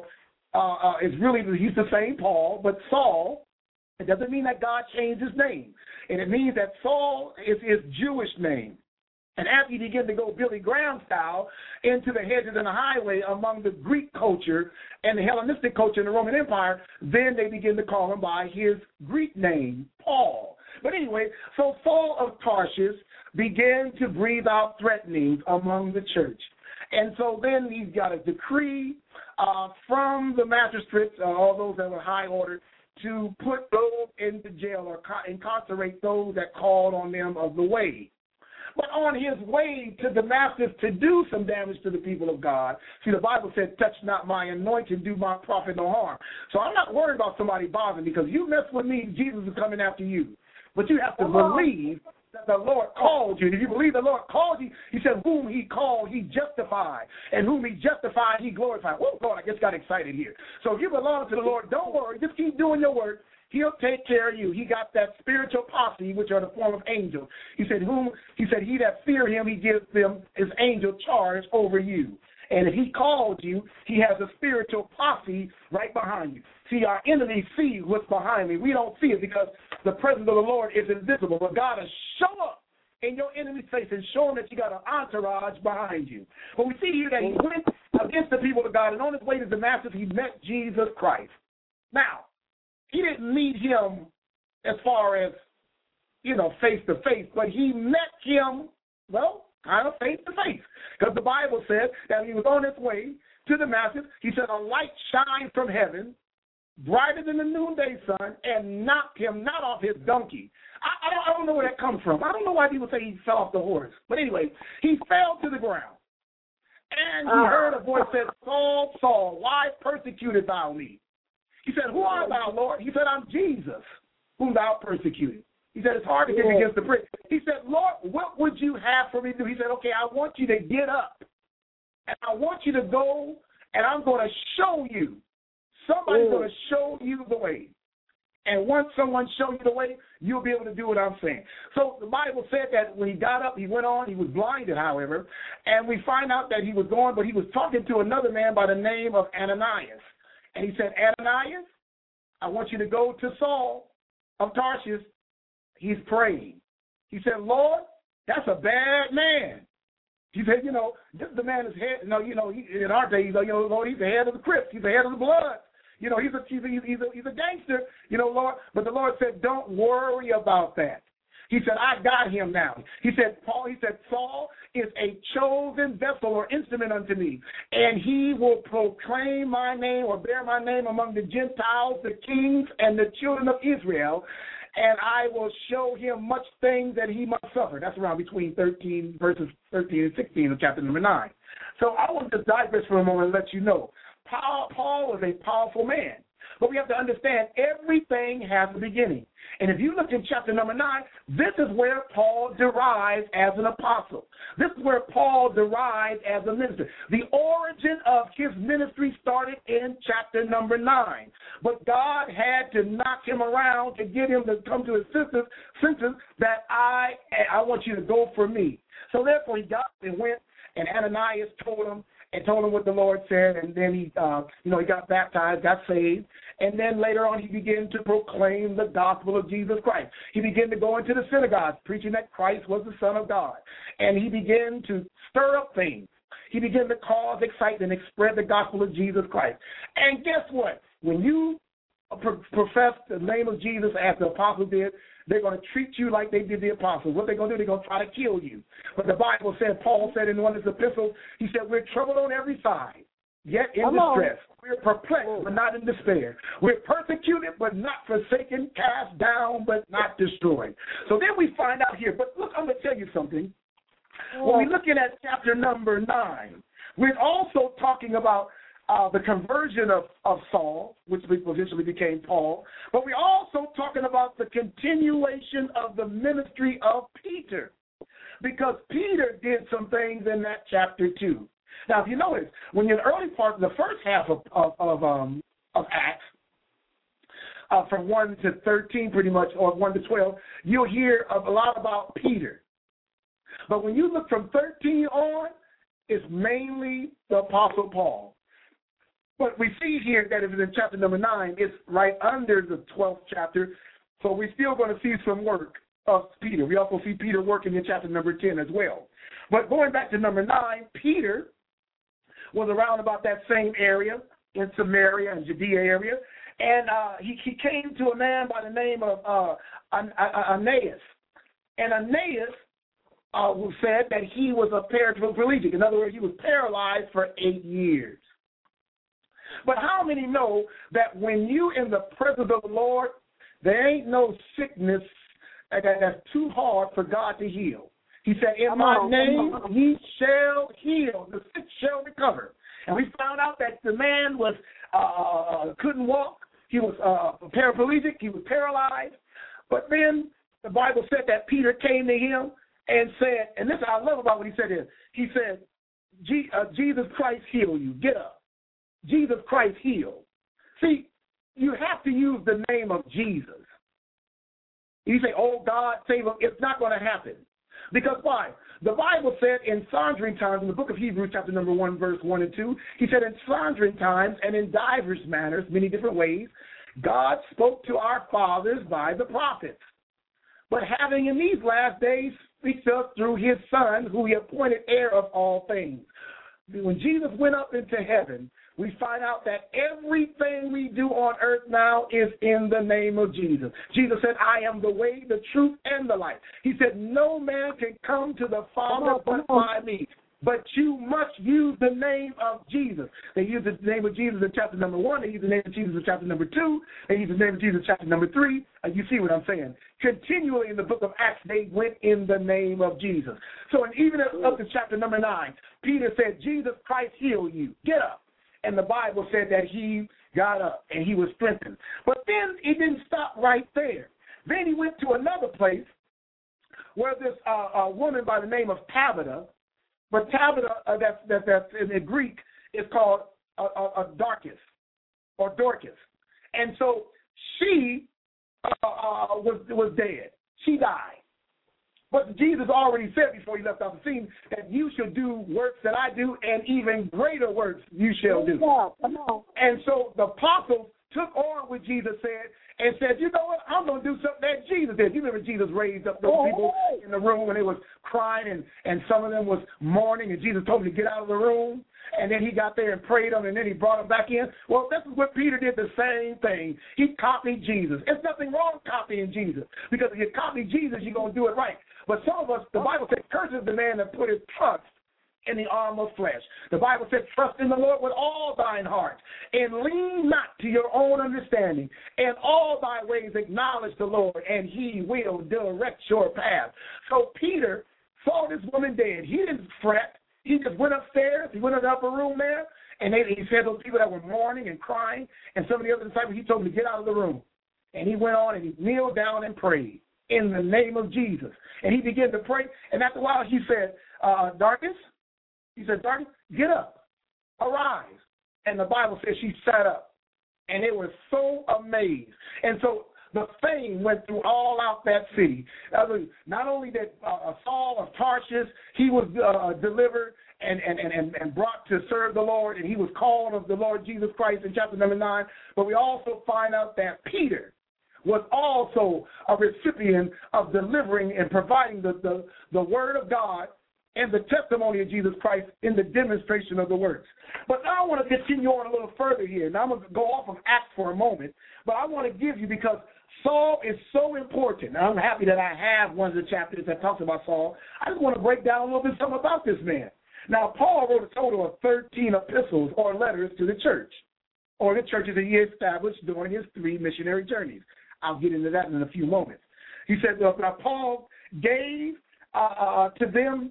is really, he's the same Paul, but Saul, it doesn't mean that God changed his name. And it means that Saul is his Jewish name. And after he began to go Billy Graham style into the hedges and the highway among the Greek culture and the Hellenistic culture in the Roman Empire, then they begin to call him by his Greek name, Paul. But anyway, so Saul of Tarshish began to breathe out threatenings among the church. And so then he's got a decree from the magistrates, all those that were high ordered, to put those into jail or incarcerate those that called on them of the way. But on his way to Damascus to do some damage to the people of God, see, the Bible said, touch not my anointing, do my prophet no harm. So I'm not worried about somebody bothering me because you mess with me, Jesus is coming after you. But you have to believe that the Lord called you. And if you believe the Lord called you, he said, whom he called, he justified. And whom he justified, he glorified. Oh, Lord, I just got excited here. So if you belong to the Lord, don't worry. Just keep doing your work. He'll take care of you. He got that spiritual posse, which are the form of angels. He said, he that fear him, he gives them his angel charge over you. And if he called you, he has a spiritual posse right behind you. See, our enemies see what's behind me. We don't see it because the presence of the Lord is invisible. But God will show up in your enemy's face and show them that you got an entourage behind you. But we see here that he went against the people of God, and on his way to Damascus, he met Jesus Christ. Now, he didn't meet him as far as, face to face, but he met him, kind of face to face. Because the Bible says that he was on his way to Damascus. He said, a light shined from heaven, brighter than the noonday sun, and knocked him not off his donkey. I don't know where that comes from. I don't know why people say he fell off the horse. But anyway, he fell to the ground. And he heard a voice that said, Saul, Saul, why persecutest thou me? He said, who art thou, Lord? He said, I'm Jesus, whom thou persecuted. He said, it's hard to kick against the prick. He said, Lord, what would you have for me to do? He said, okay, I want you to get up, and I want you to go, and I'm going to show you. Somebody's going to show you the way. And once someone shows you the way, you'll be able to do what I'm saying. So the Bible said that when he got up, he went on. He was blinded, however, and we find out that he was going, but he was talking to another man by the name of Ananias. And he said, Ananias, I want you to go to Saul of Tarshish. He's praying. He said, Lord, that's a bad man. He said, the man is head. In our days, Lord, he's the head of the Crips. He's the head of the Bloods. He's a gangster. Lord. But the Lord said, don't worry about that. He said, I got him now. He said, Saul is a chosen vessel or instrument unto me, and he will proclaim my name or bear my name among the Gentiles, the kings, and the children of Israel, and I will show him much things that he must suffer. That's around between verses 13 and 16 of chapter number 9. So I want to digress for a moment and let you know, Paul was a powerful man. But we have to understand everything has a beginning. And if you look in chapter number 9, this is where Paul derives as an apostle. This is where Paul derives as a minister. The origin of his ministry started in chapter number 9. But God had to knock him around to get him to come to his senses that I want you to go for me. So therefore he got and went, and Ananias told him what the Lord said, and then he got baptized, got saved, and then later on he began to proclaim the gospel of Jesus Christ. He began to go into the synagogues preaching that Christ was the Son of God, and he began to stir up things. He began to cause excitement and spread the gospel of Jesus Christ. And guess what? When you profess the name of Jesus as the apostles did, they're going to treat you like they did the apostles. What they're going to do, they're going to try to kill you. But the Bible said, Paul said in one of his epistles, he said, we're troubled on every side, yet in distress. We're perplexed, but not in despair. We're persecuted, but not forsaken, cast down, but not destroyed. So then we find out here, but look, I'm going to tell you something. When we're looking at chapter number 9, we're also talking about the conversion of Saul, which eventually became Paul, but we're also talking about the continuation of the ministry of Peter, because Peter did some things in that chapter too. Now, if you notice, when you're in the early part of the first half of Acts, from 1 to 13 pretty much, or 1 to 12, you'll hear a lot about Peter. But when you look from 13 on, it's mainly the Apostle Paul. But we see here that if it's in chapter number 9, it's right under the 12th chapter, so we're still going to see some work of Peter. We also see Peter working in chapter number 10 as well. But going back to number 9, Peter was around about that same area in Samaria and Judea area, and he came to a man by the name of Aeneas. And Aeneas said that he was a paraplegic. In other words, he was paralyzed for 8 years. But how many know that when you in the presence of the Lord, there ain't no sickness that's too hard for God to heal? He said, in my name, he shall heal. The sick shall recover. And we found out that the man was couldn't walk. He was paraplegic. He was paralyzed. But then the Bible said that Peter came to him and said, and this I love about what he said is, he said, Jesus Christ heal you. Get up. Jesus Christ healed. See, you have to use the name of Jesus. You say, oh, God, save him. It's not going to happen. Because why? The Bible said in sundry times, in the book of Hebrews, chapter number 1, verse 1 and 2, he said, in sundry times and in divers manners, many different ways, God spoke to our fathers by the prophets. But having in these last days speaks to us through his Son, who he appointed heir of all things. When Jesus went up into heaven, we find out that everything we do on earth now is in the name of Jesus. Jesus said, I am the way, the truth, and the life. He said, no man can come to the Father but by me. But you must use the name of Jesus. They use the name of Jesus in chapter number 1. They use the name of Jesus in chapter number 2. They use the name of Jesus in chapter number 3. You see what I'm saying? Continually in the book of Acts, they went in the name of Jesus. So even up to chapter number 9, Peter said, Jesus Christ heal you. Get up. And the Bible said that he got up and he was strengthened. But then he didn't stop right there. Then he went to another place where this a woman by the name of Tabitha, but Tabitha, that's in the Greek, is called Dorcas or Dorcas. And so she was dead. She died. But Jesus already said before he left off the scene that you shall do works that I do, and even greater works you shall do. And so the apostles took on what Jesus said and said, you know what, I'm going to do something that Jesus did. You remember Jesus raised up those people in the room when they was crying and some of them was mourning, and Jesus told them to get out of the room. and then he got there and prayed on, and then he brought him back in. Well, this is what Peter did, the same thing. He copied Jesus. There's nothing wrong copying Jesus, because if you copy Jesus, you're going to do it right. But some of us, the Bible says, curses the man that put his trust in the arm of flesh. The Bible says, trust in the Lord with all thine heart, and lean not to your own understanding. In all thy ways acknowledge the Lord, and he will direct your path. So Peter saw this woman dead. He didn't fret. He just went upstairs. He went in the upper room there, and he said those people that were mourning and crying, and some of the other disciples, he told them to get out of the room. And he went on and he kneeled down and prayed in the name of Jesus. And he began to pray, and after a while he said, Dorcas, get up, arise. And the Bible says she sat up, and they were so amazed. And so the fame went through all out that city. Not only that Saul of Tarshish, he was delivered and brought to serve the Lord, and he was called of the Lord Jesus Christ in chapter number 9, but we also find out that Peter was also a recipient of delivering and providing the word of God and the testimony of Jesus Christ in the demonstration of the works. But now I want to continue on a little further here. Now I'm going to go off of Acts for a moment, but I want to give you, because Saul is so important. Now, I'm happy that I have one of the chapters that talks about Saul. I just want to break down a little bit something about this man. Now, Paul wrote a total of 13 epistles or letters to the church, or the churches that he established during his 3 missionary journeys. I'll get into that in a few moments. He said Paul gave to them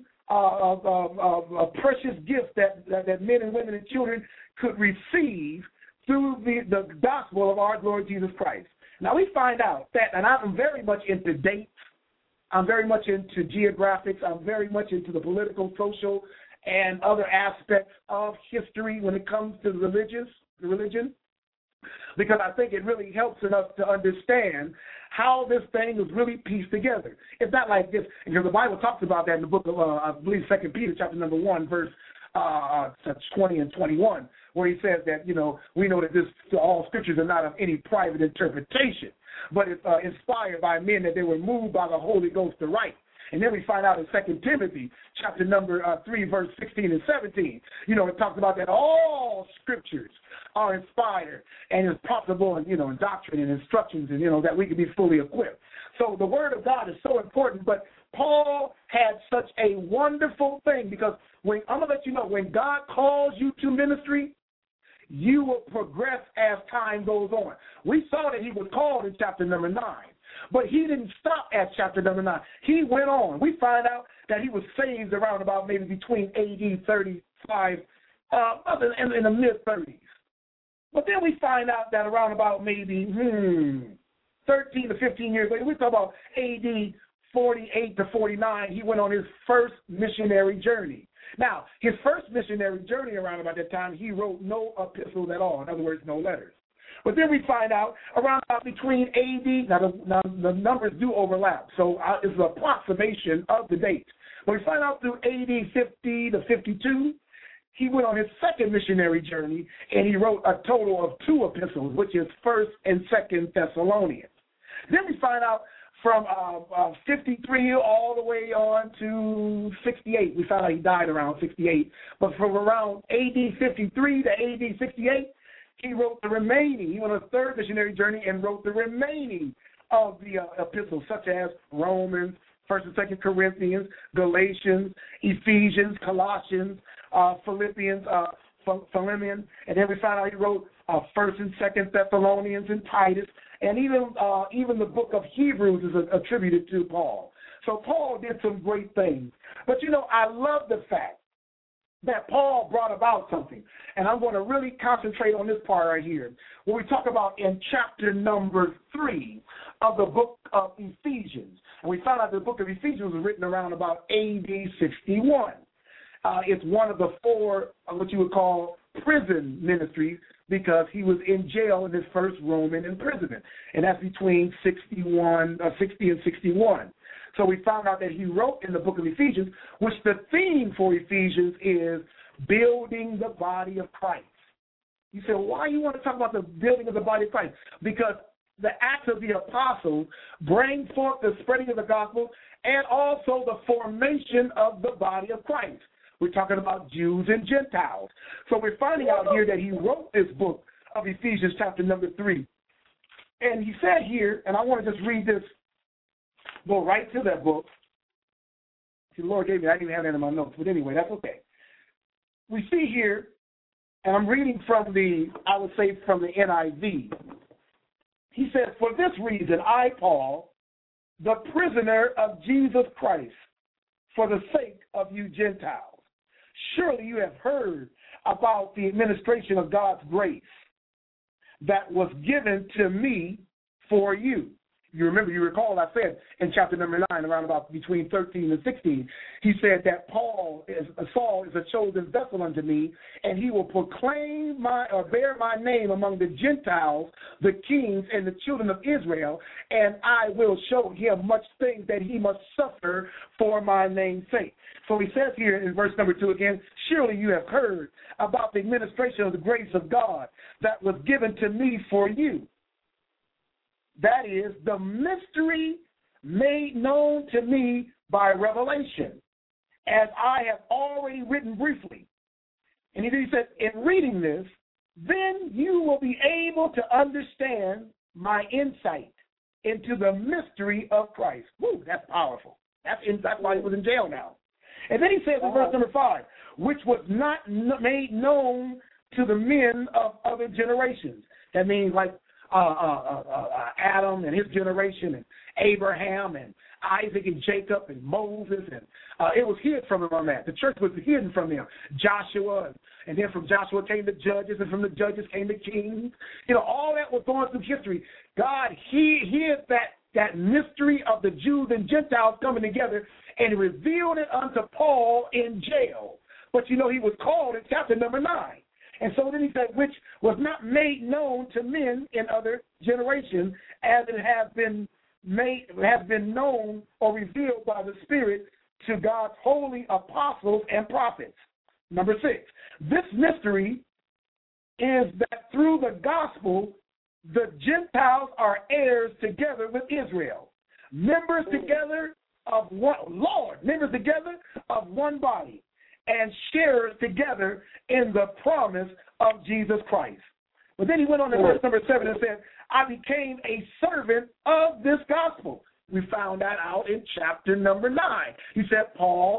a precious gift that men and women and children could receive through the gospel of our Lord Jesus Christ. Now we find out that, and I'm very much into dates, I'm very much into geographics, I'm very much into the political, social, and other aspects of history when it comes to the religion, because I think it really helps us to understand how this thing was really pieced together. It's not like this, because the Bible talks about that in the book of, I believe, 2 Peter chapter number 1, verse 20 and 21, where he says that, we know that all scriptures are not of any private interpretation, but it's inspired by men, that they were moved by the Holy Ghost to write. And then we find out in 2 Timothy chapter number 3, verse 16 and 17, it talks about that all scriptures are inspired and is profitable in doctrine and instructions, and that we can be fully equipped. So the word of God is so important, but Paul had such a wonderful thing, because I'm going to let you know, when God calls you to ministry, you will progress as time goes on. We saw that he was called in chapter number 9, but he didn't stop at chapter number 9. He went on. We find out that he was saved around about maybe between AD 35 in the mid-30s. But then we find out that around about maybe 13 to 15 years later, we talk about AD 48 to 49, he went on his first missionary journey. Now, his first missionary journey around about that time, he wrote no epistles at all. In other words, no letters. But then we find out around about between AD, now the numbers do overlap, so it's an approximation of the dates. But we find out through AD 50 to 52, he went on his second missionary journey, and he wrote a total of 2 epistles, which is 1st and 2nd Thessalonians. Then we find out from 53 all the way on to 68. We found out he died around 68. But from around AD 53 to AD 68, he wrote the remaining. He went on a 3rd missionary journey and wrote the remaining of the epistles, such as Romans, 1st and 2nd Corinthians, Galatians, Ephesians, Colossians, Philippians, Philemon, and then we found out he wrote 1st and 2nd Thessalonians and Titus, and even the book of Hebrews is attributed to Paul. So Paul did some great things. But, I love the fact that Paul brought about something, and I'm going to really concentrate on this part right here, where we talk about in chapter number 3 of the book of Ephesians. And we found out the book of Ephesians was written around about AD 61. It's one of the 4, what you would call prison ministries, because he was in jail in his first Roman imprisonment, and that's between 60 and 61. So we found out that he wrote in the book of Ephesians, which the theme for Ephesians is building the body of Christ. You say, why you want to talk about the building of the body of Christ? Because the acts of the apostles bring forth the spreading of the gospel and also the formation of the body of Christ. We're talking about Jews and Gentiles. So we're finding out here that he wrote this book of Ephesians chapter number 3. And he said here, and I want to just read this, go right to that book. See, the Lord gave me, I didn't have that in my notes, but anyway, that's okay. We see here, and I'm reading from the, I would say from the NIV. He says, for this reason, I, Paul, the prisoner of Jesus Christ, for the sake of you Gentiles. Surely you have heard about the administration of God's grace that was given to me for you. You recall I said in chapter number 9, around about between 13 and 16, he said that Saul is a chosen vessel unto me, and he will proclaim bear my name among the Gentiles, the kings, and the children of Israel, and I will show him much things that he must suffer for my name's sake. So he says here in verse number 2 again, surely you have heard about the administration of the grace of God that was given to me for you. That is the mystery made known to me by revelation, as I have already written briefly. And he said, in reading this, then you will be able to understand my insight into the mystery of Christ. Woo, that's powerful. That's why he was in jail now. And then he says in verse number 5, which was not made known to the men of other generations. That means like Adam and his generation, and Abraham and Isaac and Jacob and Moses, and it was hid from him on that. The church was hidden from him. Joshua, and then from Joshua came the judges, and from the judges came the kings. All that was going through history. God hid that mystery of the Jews and Gentiles coming together, and revealed it unto Paul in jail. But he was called in chapter number 9. And so then he said, which was not made known to men in other generations, as it has been known or revealed by the Spirit to God's holy apostles and prophets. Number 6, this mystery is that through the gospel, the Gentiles are heirs together with Israel, members together of one body, and sharers together in the promise of Jesus Christ. But then he went on to verse number 7 and said, I became a servant of this gospel. We found that out in chapter number 9. He said,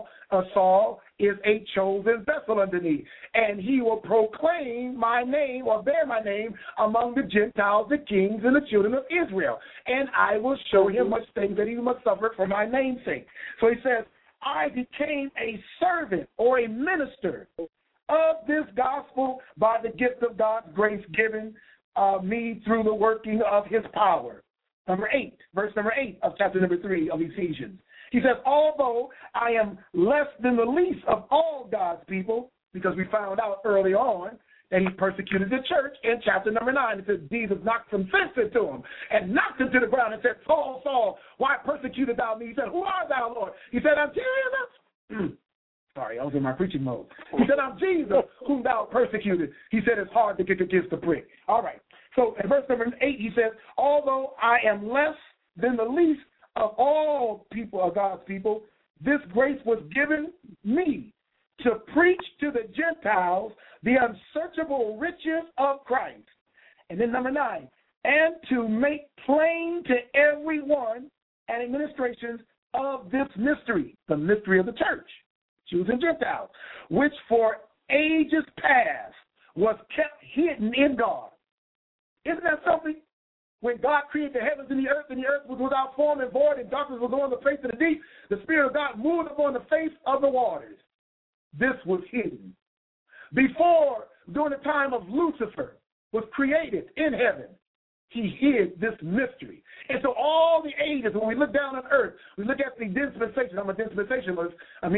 Saul is a chosen vessel unto me, and he will proclaim my name or bear my name among the Gentiles, the kings, and the children of Israel. And I will show him much things that he must suffer for my name's sake. So he says, I became a servant or a minister of this gospel by the gift of God's grace given me through the working of his power. Verse number 8 of chapter number 3 of Ephesians. He says, although I am less than the least of all God's people, because we found out early on that he persecuted the church in chapter number 9. It says Jesus knocked some sense into him and knocked him to the ground and said, Saul, Saul, why persecutest thou me? He said, who art thou, Lord? He said, I'm Jesus. Sorry, I was in my preaching mode. He said, I'm Jesus, whom thou persecuted. He said, it's hard to kick against the prick. All right. So in verse number 8, he says, although I am less than the least of all people, of God's people, this grace was given me to preach to the Gentiles the unsearchable riches of Christ. And then number 9, and to make plain to everyone an administration of this mystery, the mystery of the church, Jews and Gentiles, which for ages past was kept hidden in God. Isn't that something? When God created the heavens and the earth was without form and void, and darkness was on the face of the deep, the Spirit of God moved upon the face of the waters. This was hidden. Before, during the time of Lucifer, was created in heaven, he hid this mystery. And so all the ages, when we look down on earth, we look at the dispensation. I'm a dispensationalist.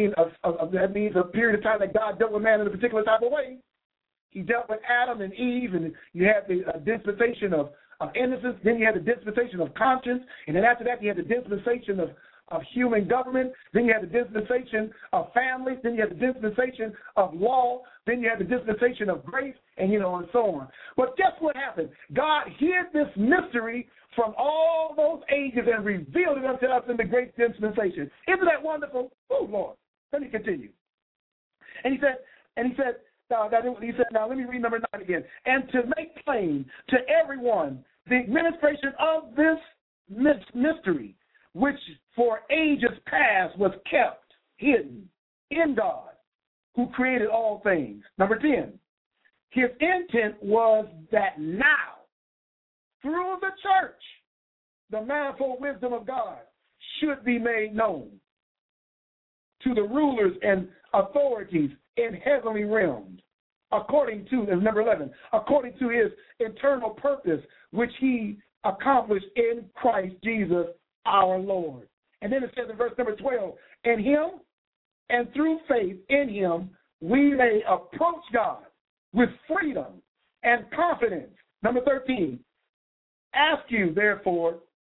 That means a period of time that God dealt with man in a particular type of way. He dealt with Adam and Eve, and you had the dispensation of innocence. Then you had the dispensation of conscience. And then after that, you had the dispensation of human government. Then you had the dispensation of families. Then you had the dispensation of law. Then you had the dispensation of grace, and and so on. But guess what happened? God hid this mystery from all those ages and revealed it unto us in the great dispensation. Isn't that wonderful? Oh, Lord. Let me continue. And he said, now let me read number 9 again. And to make plain to everyone the administration of this mystery, which for ages past was kept hidden in God, who created all things. Number 10, his intent was that now, through the church, the manifold wisdom of God should be made known to the rulers and authorities in heavenly realms, according to, number 11, according to his eternal purpose, which he accomplished in Christ Jesus our Lord. And then it says in verse number 12, in him and through faith in him, we may approach God with freedom and confidence. Number 13, ask you, therefore,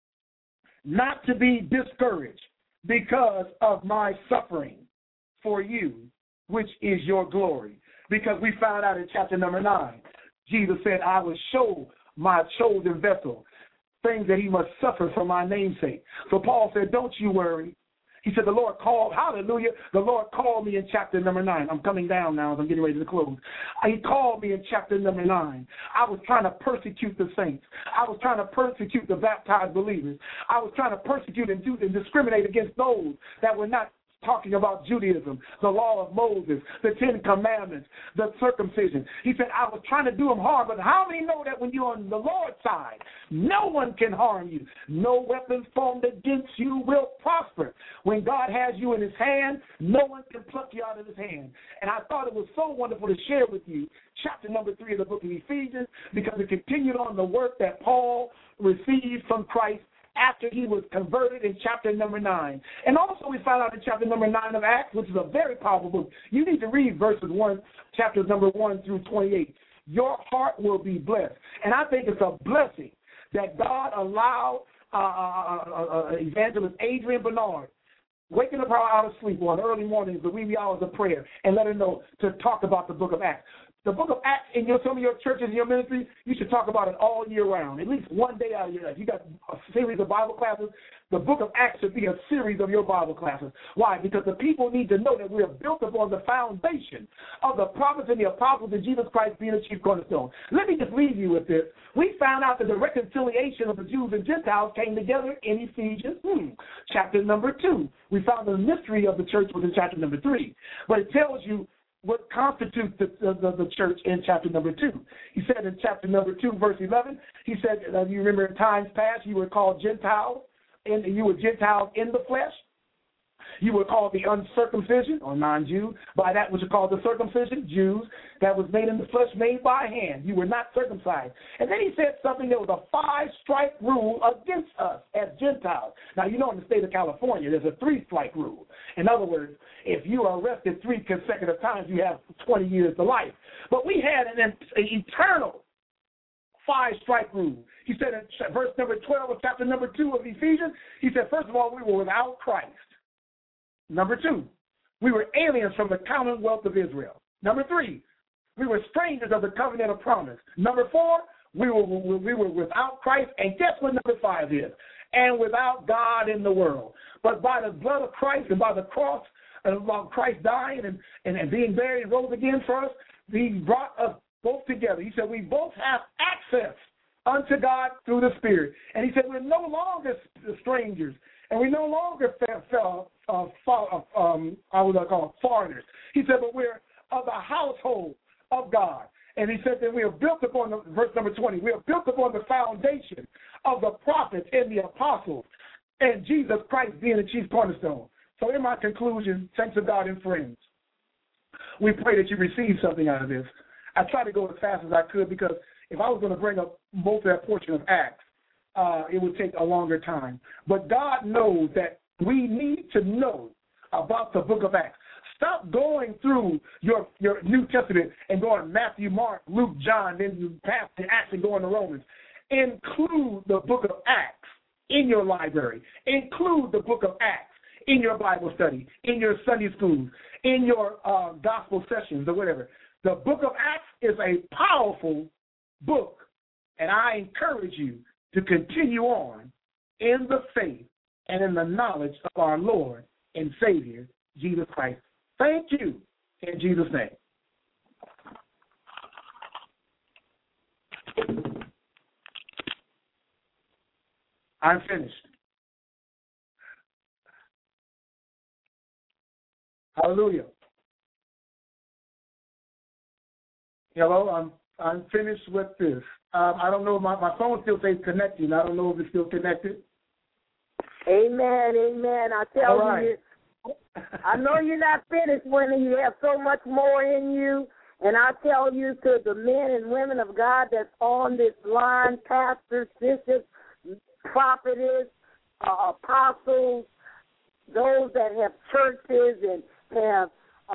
not to be discouraged because of my suffering for you, which is your glory. Because we found out in chapter number 9, Jesus said, I will show my chosen vessel things that he must suffer for my name's sake. So Paul said, don't you worry. He said, the Lord called, hallelujah, the Lord called me in chapter number 9. I'm coming down now as I'm getting ready to close. He called me in chapter number 9. I was trying to persecute the saints. I was trying to persecute the baptized believers. I was trying to persecute and discriminate against those that were not talking about Judaism, the law of Moses, the 10 Commandments, the circumcision. He said, I was trying to do them harm, but how many know that when you're on the Lord's side, no one can harm you? No weapon formed against you will prosper. When God has you in his hand, no one can pluck you out of his hand. And I thought it was so wonderful to share with you chapter number 3 of the book of Ephesians, because it continued on the work that Paul received from Christ after he was converted in chapter number 9. And also we found out in chapter number 9 of Acts, which is a very powerful book. You need to read chapters number 1 through 28. Your heart will be blessed. And I think it's a blessing that God allowed evangelist Adrian Bernard waking up out of sleep on early mornings, the wee hours of prayer, and let her know to talk about the book of Acts. The book of Acts in some of your churches and your ministries, you should talk about it all year round, at least one day out of your life. You got a series of Bible classes. The book of Acts should be a series of your Bible classes. Why? Because the people need to know that we are built upon the foundation of the prophets and the apostles and Jesus Christ being the chief cornerstone. Let me just leave you with this. We found out that the reconciliation of the Jews and Gentiles came together in Ephesians chapter number 2. We found the mystery of the church was in chapter number 3. But it tells you what constitutes the church in chapter number 2. He said in chapter number 2, verse 11, he said, you remember in times past you were called Gentiles, and you were Gentiles in the flesh. You were called the uncircumcision, or non-Jew, by that which is called the circumcision, Jews, that was made in the flesh, made by hand. You were not circumcised. And then he said something, there was a 5-strike rule against us as Gentiles. Now, you know in the state of California, there's a 3-strike rule. In other words, if you are arrested 3 consecutive times, you have 20 years to life. But we had an eternal 5-strike rule. He said in verse number 12 of chapter number 2 of Ephesians, he said, first of all, we were without Christ. Number 2, we were aliens from the commonwealth of Israel. Number 3, we were strangers of the covenant of promise. Number 4, we were without Christ. And guess what number 5 is? And without God in the world. But by the blood of Christ and by the cross, and about Christ dying and being buried and rose again for us, he brought us both together. He said we both have access unto God through the Spirit. And he said we're no longer strangers. And we no longer foreigners. He said, but we're of the household of God. And he said that we are built upon, verse number 20, we are built upon the foundation of the prophets and the apostles, and Jesus Christ being the chief cornerstone. So in my conclusion, thanks to God and friends, we pray that you receive something out of this. I tried to go as fast as I could because if I was going to bring up most of that portion of Acts, it would take a longer time. But God knows that we need to know about the book of Acts. Stop going through your New Testament and going Matthew, Mark, Luke, John, then you pass to Acts and go into Romans. Include the book of Acts in your library. Include the book of Acts in your Bible study, in your Sunday schools, in your gospel sessions or whatever. The book of Acts is a powerful book, and I encourage you to continue on in the faith and in the knowledge of our Lord and Savior, Jesus Christ. Thank you, In Jesus' name. I'm finished. Hallelujah. Hello, I'm finished with this. I don't know, my phone still says connecting. I don't know if it's still connected. Amen, amen. I tell you, I know you're not finished when you have so much more in you. And I tell you, to the men and women of God that's on this line, pastors, bishops, prophetess, apostles, those that have churches and have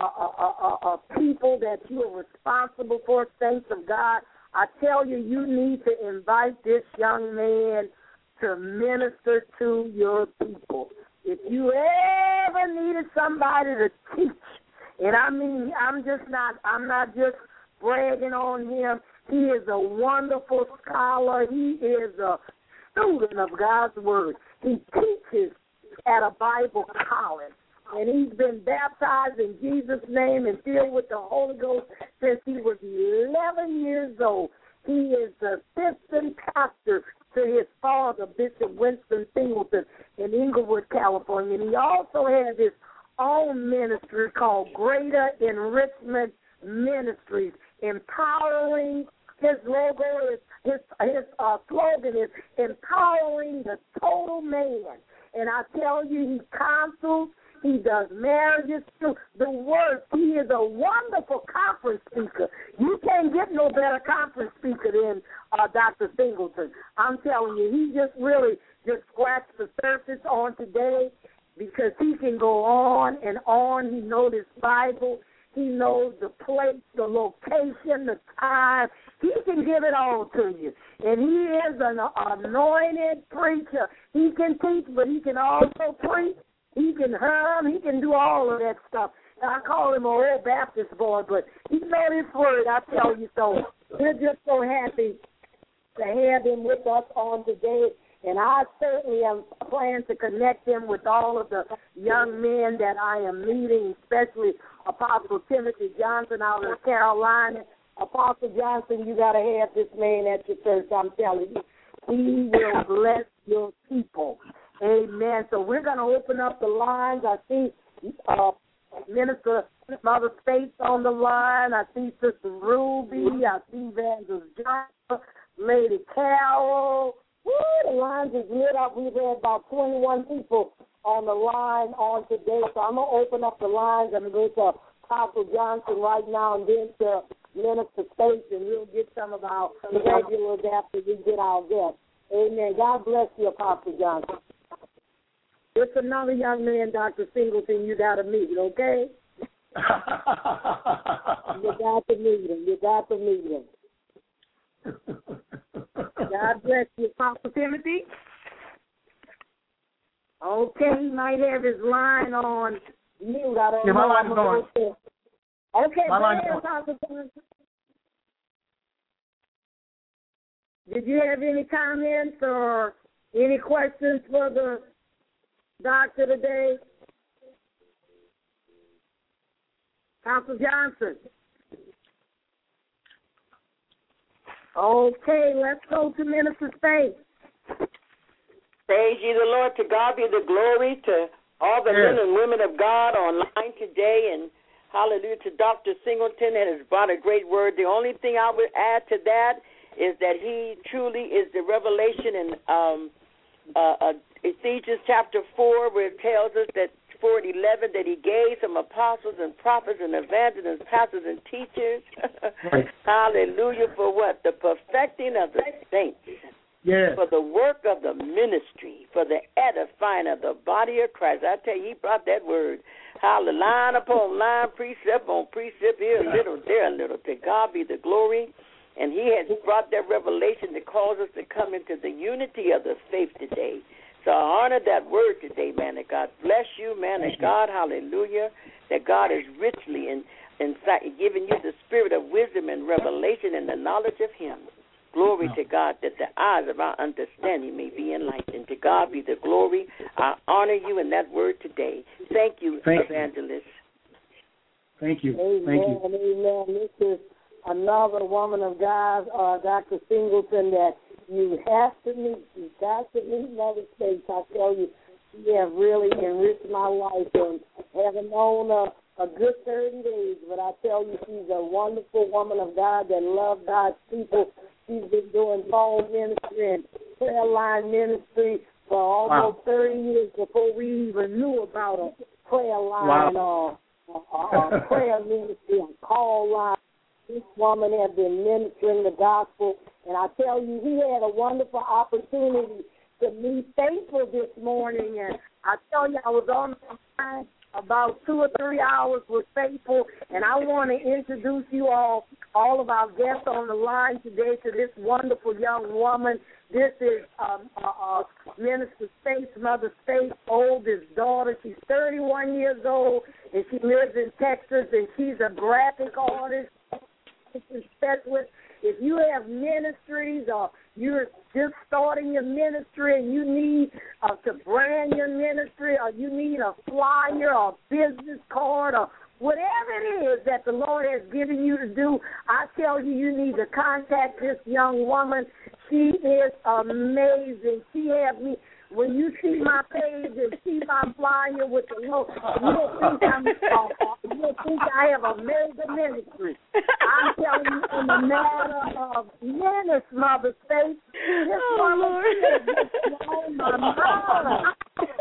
people that you are responsible for, saints of God, I tell you, you need to invite this young man to minister to your people. If you ever needed somebody to teach, and I mean, I'm not just bragging on him. He is a wonderful scholar. He is a student of God's Word. He teaches at a Bible college. And he's been baptized in Jesus' name and filled with the Holy Ghost since he was 11 years old. He is the assistant pastor to his father, Bishop Winston Singleton, in Inglewood, California. And he also has his own ministry called Greater Enrichment Ministries, empowering. His logo is, his slogan is empowering the total man. And I tell you, he counsels. He does marriages through the Word. He is a wonderful conference speaker. You can't get no better conference speaker than Dr. Singleton. I'm telling you, he just really just scratched the surface on today, because he can go on and on. He knows his Bible. He knows the place, the location, the time. He can give it all to you. And he is an anointed preacher. He can teach, but he can also preach. He can hum. He can do all of that stuff. I call him an old Baptist boy, but he knows his word, I tell you so. We're just so happy to have him with us on today. And I certainly am planning to connect him with all of the young men that I am meeting, especially Apostle Timothy Johnson out of Carolina. Apostle Johnson, you got to have this man at your church, I'm telling you. He will bless your people. Amen. So we're going to open up the lines. I see Minister Mother Faith on the line. I see Sister Ruby. I see Evangelist John, Lady Carol. Woo, the lines is lit up. We've had about 21 people on the line on today. So I'm going to open up the lines. I'm going to go to Apostle Johnson right now and then to Minister Faith, and we'll get some of our regulars after we get our guests. Amen. God bless you, Apostle Johnson. It's another young man, Dr. Singleton, you got to meet, okay? You got to meet him. You got to meet him. God bless you, Apostle Timothy. Okay, he might have his line on mute. I don't know. My line's on. Okay, my line's on. Apostle Timothy. Did you have any comments or any questions for the doctor today? Apostle Johnson. Okay, let's go to Minister Faith. Praise ye the Lord. To God be the glory, to all the men and women of God online today, and hallelujah to Dr. Singleton that has brought a great word. The only thing I would add to that is that he truly is the revelation in Ephesians chapter 4, where it tells us that 4:11 that he gave some apostles and prophets and evangelists, pastors and teachers. Right. Hallelujah, for what? The perfecting of the saints. Yes. For the work of the ministry, for the edifying of the body of Christ. I tell you, he brought that word. Hallelujah, line upon line, precept on precept, here a little, there a little. To God be the glory. And he has brought that revelation to cause us to come into the unity of the faith today. So I honor that word today, man, that God bless you, man, that God, hallelujah, that God is richly in fact giving you the spirit of wisdom and revelation and the knowledge of him. Glory to God, that the eyes of our understanding may be enlightened. To God be the glory. I honor you in that word today. Thank you, Evangelist. Thank you. Amen. Thank you. Amen. This is another woman of God, Dr. Singleton, that you have to meet. You've got to meet Mother States. I tell you, she has really enriched my life, and haven't known a good 30 days, but I tell you, she's a wonderful woman of God that loves God's people. She's been doing phone ministry and prayer line ministry for almost 30 years before we even knew about a prayer line or prayer ministry, a call line. This woman has been ministering the gospel, and I tell you, he had a wonderful opportunity to meet Faithful this morning, and I tell you, I was on the line about 2 or 3 hours with Faithful, and I want to introduce you all of our guests on the line today to this wonderful young woman. This is Minister States, Mother States' oldest daughter. She's 31 years old, and she lives in Texas, and she's a graphic artist, specialist. If you have ministries or you're just starting your ministry and you need to brand your ministry, or you need a flyer or a business card or whatever it is that the Lord has given you to do, I tell you, you need to contact this young woman. She is amazing. She has me. When you see my page and see my flyer with the logo, you'll think I have a mega ministry. I'm telling you, in the matter of minutes, Mother States, this woman is blowing my mind.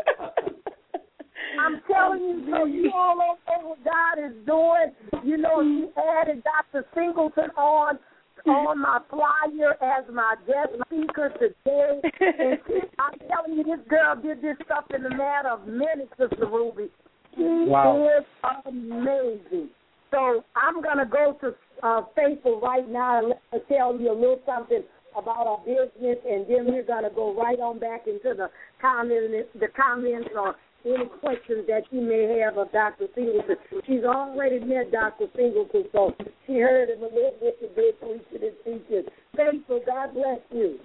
I'm telling you, so you all don't know what God is doing. You know, he added Dr. Singleton on my flyer as my guest speaker today. And I'm telling you, this girl did this stuff in a matter of minutes, Sister Ruby. She is amazing. So I'm going to go to Faithful right now and let her tell you a little something about our business, and then we're going to go right on back into the comments or any questions that you may have of Dr. Singleton. She's already met Dr. Singleton, so she heard him a little bit today preaching and teaching. Faithful, God bless you.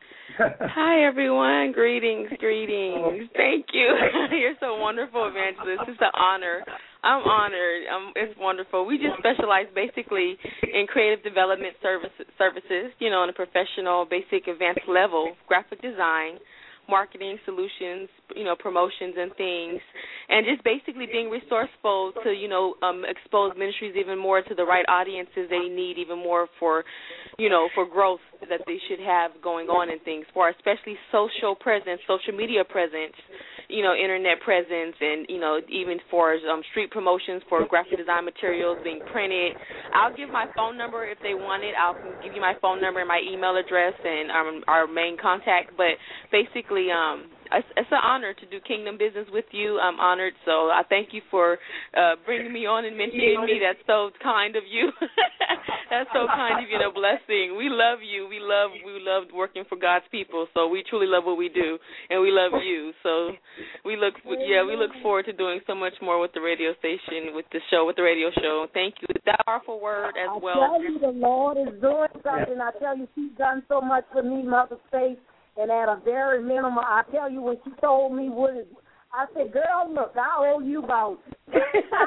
Hi, everyone. Greetings. Thank you. You're so wonderful, Evangelist. It's an honor. I'm honored. It's wonderful. We just specialize basically in creative development services, you know, on a professional, basic, advanced level, graphic design, marketing solutions, you know, promotions and things, and just basically being resourceful to, you know, expose ministries even more to the right audiences they need, even more for, you know, for growth that they should have going on and things, for especially social presence, social media presence, you know, internet presence, and, you know, even for street promotions for graphic design materials being printed. I'll give my phone number if they want it. I'll give you my phone number and my email address and our main contact. But basically, it's an honor to do kingdom business with you. I'm honored, so I thank you for bringing me on and mentioning me. That's so kind of you. That's so kind of you, and a blessing. We love you. We love working for God's people. So we truly love what we do, and we love you. So we look forward to doing so much more with the radio station, with the show, with the radio show. Thank you. That powerful word as well. I tell you, the Lord is doing something. I tell you, she's done so much for me, Mother Faith. And at a very minimum, I tell you, when she told me I said, girl, look, I owe you about 10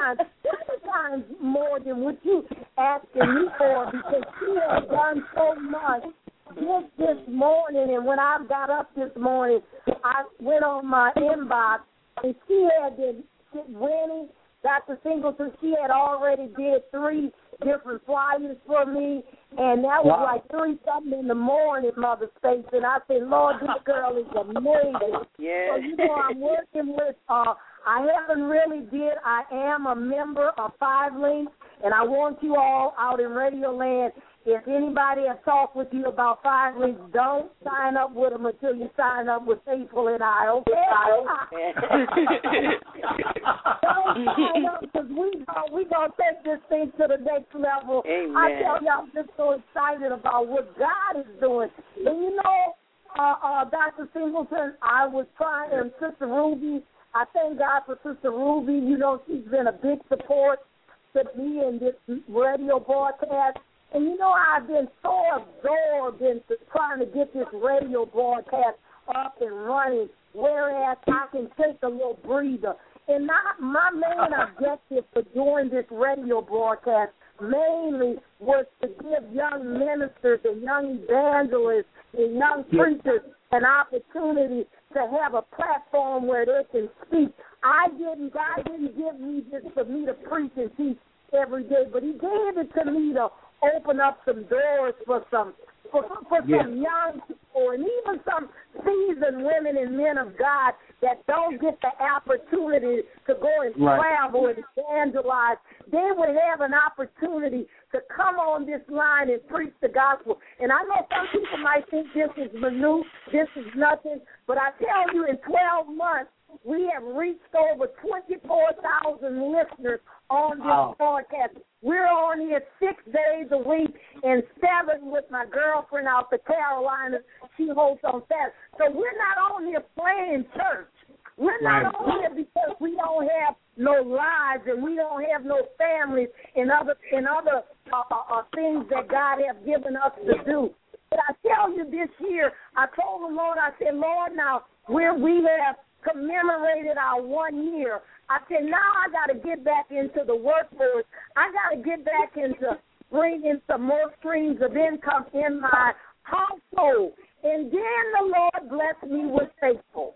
times more than what you asking me for, because she has done so much just this morning. And when I got up this morning, I went on my inbox, and she had been winning. Dr. Singleton, she had already did 3 different flyers for me, and that was like 3-something in the morning, Mother States. And I said, Lord, this girl is amazing. Yes. So, you know, I'm working with, I am a member of 5 Links, and I want you all out in Radio Land, if anybody has talked with you about 5 Links, don't sign up with them until you sign up with Faithful and I, okay? Don't sign up, because we going to take this thing to the next level. Amen. I tell you, I'm just so excited about what God is doing. And you know, Dr. Singleton, I was trying, and Sister Ruby, I thank God for Sister Ruby. You know, she's been a big support to me in this radio broadcast. And you know, I've been so absorbed into trying to get this radio broadcast up and running, whereas I can take a little breather And my main objective for doing this radio broadcast mainly was to give young ministers and young evangelists and young preachers an opportunity to have a platform where they can speak. God didn't give me this for me to preach and teach every day, but he gave it to me to open up some doors for some young people and even some seasoned women and men of God that don't get the opportunity to go and travel and evangelize. They would have an opportunity to come on this line and preach the gospel. And I know some people might think this is minute, this is nothing, but I tell you, in 12 months, we have reached over 24,000 listeners on this broadcast. We're on here 6 days a week and 7 with my girlfriend out the Carolinas. She hosts on Saturday. So we're not on here playing church. We're not on here because we don't have no lives and we don't have no families and other things that God has given us to do. But I tell you, this year, I told the Lord, I said, Lord, now we have commemorated our 1 year. I said, now I got to get back into the workforce. I got to get back into bringing some more streams of income in my household. And then the Lord blessed me with faithful.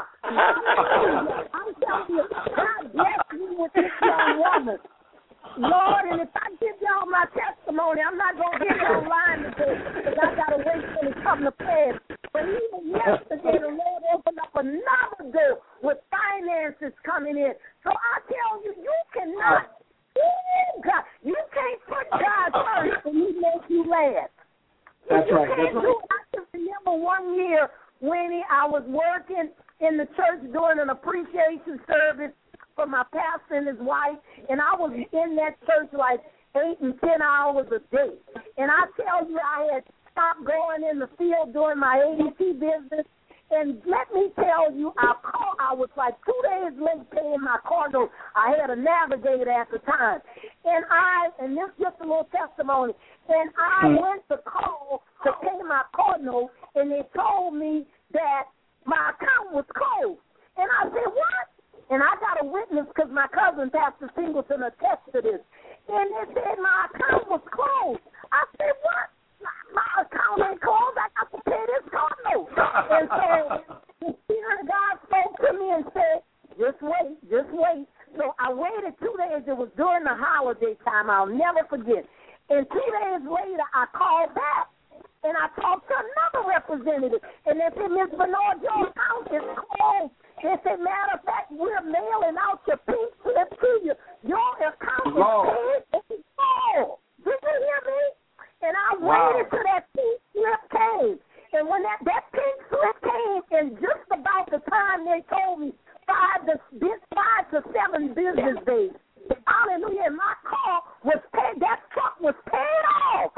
I'm telling you, God blessed me with this young woman. Lord, and if I give y'all my testimony, I'm not going to get online today because I got to wait till it comes to pass. But even yesterday, the Lord opened up another door with finances coming in. So I tell you, you cannot, you can't put God first and He makes you last. That's right. I can remember 1 year when I was working in the church doing an appreciation service for my pastor and his wife, and I was in that church like 8 and 10 hours a day. And I tell you, I had stopped going in the field doing my ADT business. And let me tell you, I was like 2 days late paying my car note. I had a Navigator at the time. And this is just a little testimony, and I went to call to pay my car note, and they told me that my account was closed. And I said, what? And I got a witness because my cousin, Pastor Singleton, attested to this. And they said my account was closed. I said, what? My account ain't closed. I got to pay this car note. And so the Spirit of God spoke to me and said, just wait. So I waited 2 days. It was during the holiday time. I'll never forget. And 2 days later, I called back. And I talked to another representative. And they said, Ms. Bernard, your account is closed. They said, matter of fact, we're mailing out your pink slip to you. Your account is paid. It's full. Did you hear me? And I waited till that pink slip came. And when that pink slip came, and just about the time they told me 5 to 7 business days, hallelujah, and my car was paid, that truck was paid off.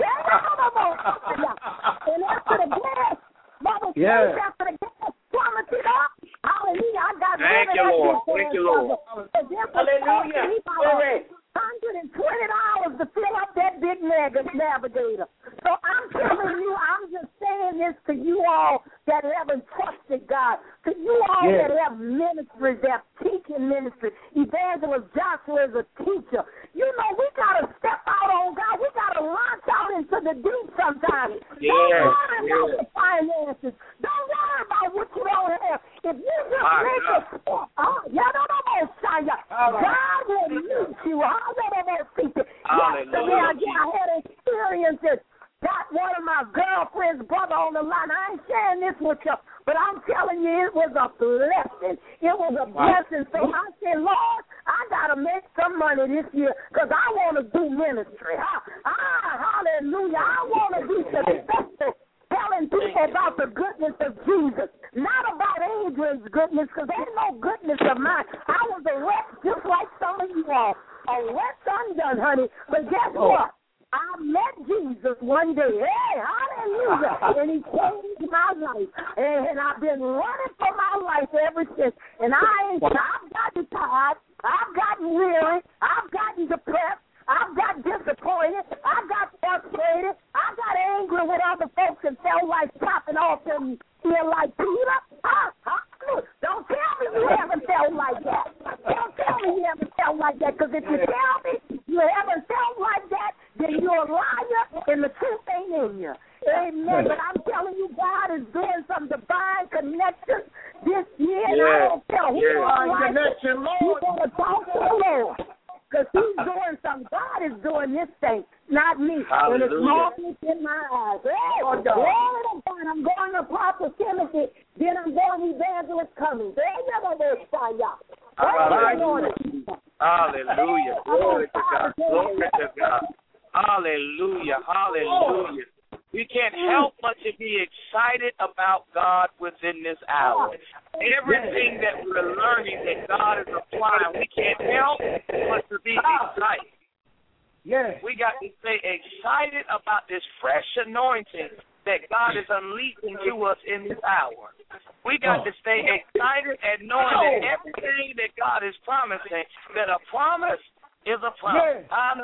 And after the gas, after the gas plummeted up, hallelujah, I got Thank you, Lord. Thank you, Lord. Hallelujah. $120 to fill up that big Navigator. So I'm telling you, I'm just saying this to you all that haven't trusted God, to you all that have ministries, that teaching ministry. Evangelist Joshua is a teacher. You know, we got to step out on God. We got to launch out into the deep sometimes. Don't worry about the finances. Don't worry about what you don't have. If you just make a step, God will meet you. Yesterday, I had an experience that got one of my girlfriend's brother on the line. I ain't sharing this with you, but I'm telling you, it was a blessing. It was a blessing. So I said, Lord, I got to make some money this year because I want to do ministry. Hallelujah. I want to be successful telling people about the goodness of Jesus, not about Adrian's goodness, because ain't no goodness of mine. I was a wreck just like some of you all. A wreck undone, honey. But guess what? I met Jesus one day. Hey, hallelujah. And he changed my life. And I've been running for my life ever since. And I've gotten tired. I've gotten weary. I've gotten depressed. I've got disappointed. I got frustrated. I got angry with other folks and felt like popping off and feel like Peter. Don't tell me you haven't felt like that. you haven't felt like that. Because if you tell me you haven't felt like that, then you're a liar and the truth ain't in you. Amen. But I'm telling you, God is doing some divine connection this year. And I don't care who like connection, Lord. You better talk to the Lord. Because he's doing something. God is doing this thing, not me. Hallelujah. And it's marvelous in my eyes. Glory to God. I'm going to Apostle Timothy. Then I'm going to Evangelist Cummings. Hallelujah. Glory to God. Glory to God. Hallelujah. Hallelujah. We can't help but to be excited about God within this hour. Everything that we're learning that God is applying, we can't help but to be excited. Yes. We got to stay excited about this fresh anointing that God is unleashing to us in this hour. We got to stay excited and knowing that everything that God is promising, that a promise is a promise.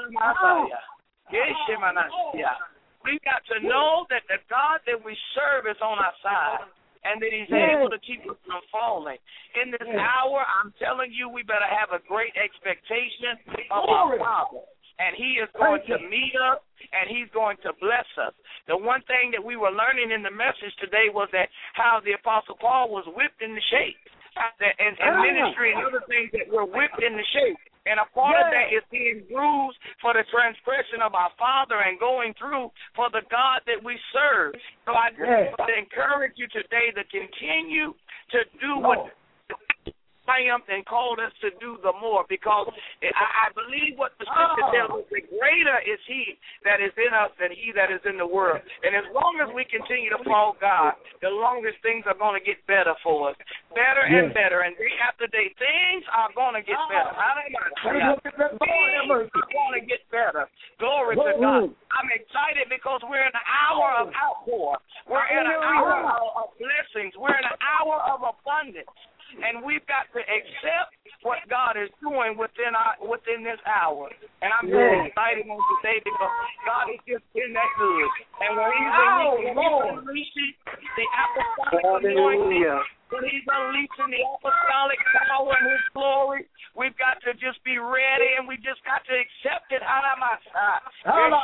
We got to know that the God that we serve is on our side and that he's able to keep us from falling. In this hour, I'm telling you, we better have a great expectation of our Father. And he is going to meet us, and he's going to bless us. The one thing that we were learning in the message today was that how the Apostle Paul was whipped into shape. And ministry and other things that were whipped into shape. And a part of that is being bruised for the transgression of our Father and going through for the God that we serve. So I just want to encourage you today to continue to do what triumphed and called us to do the more, because I believe what the scripture tells us, the greater is he that is in us than he that is in the world. And as long as we continue to follow God, the longest things are going to get better for us. Better and better. And day after day, things are going to get better. Things are going to get better. Glory to God. I'm excited because we're in an hour of outpour. We're in an hour of blessings. We're in an hour of abundance. And we've got to accept what God is doing within this hour. And I'm just excited on today because God has just been that good. And when he's unleashing the apostolic anointing, when he's unleashing the apostolic power and his glory, we've got to just be ready and we just got to accept it. We've got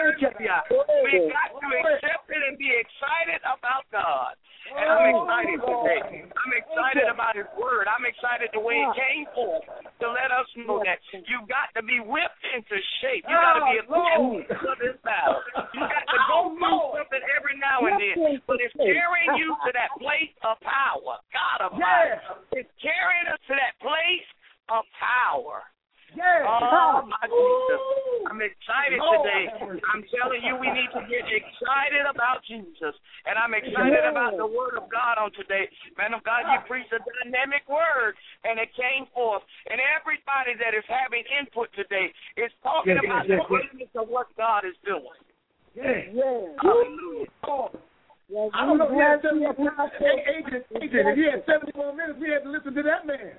to accept it and be excited about God. And I'm excited today. I'm excited about his word. I'm excited the way it came forth to let us know that you've got to be whipped into shape. You got to be equipped for this battle. You got to go through something every now and then. But it's carrying you to that place of power. God of power. It's carrying us to that place of power. Oh, my Jesus. I'm excited today. I'm telling you, we need to get excited about Jesus. And I'm excited about the word of God on today. Man of God, you preached a dynamic word, and it came forth. And everybody that is having input today is talking about the greatness of what God is doing. Hallelujah. I don't know if you had 70 more minutes. Adrian, if you had 70 more minutes, we had to listen to that man.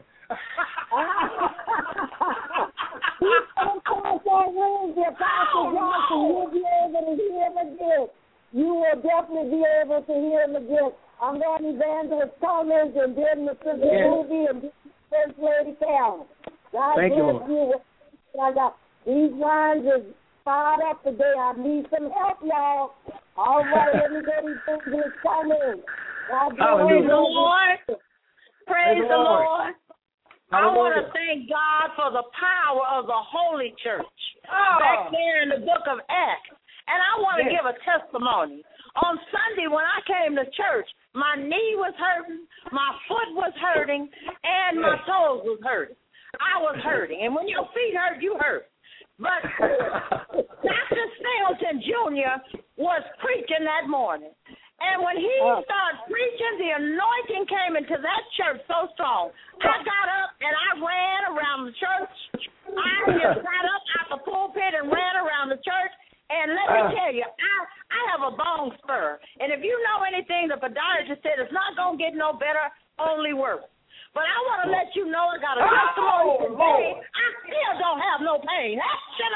You'll be able to hear him again. You will definitely be able to hear him again. I'm going to Evangelist Cummings and then the Sister Ruby and First Lady Karen. God bless you. I got these lines are fired up today. I need some help, y'all. All right, let me go to Evangelist Cummings. Praise the Lord. Praise the Lord. I want to thank God for the power of the Holy Church back there in the book of Acts. And I want to give a testimony. On Sunday when I came to church, my knee was hurting, my foot was hurting, and my toes was hurting. I was hurting. And when your feet hurt, you hurt. But Dr. Singleton Jr. was preaching that morning. And when he started preaching, the anointing came into that church so strong. I got up and I ran around the church. I just got up out the pulpit and ran around the church. And let me tell you, I have a bone spur. And if you know anything, the podiatrist said it's not going to get no better, only worse. But I want to let you know I got a testimony today. I still don't have no pain. I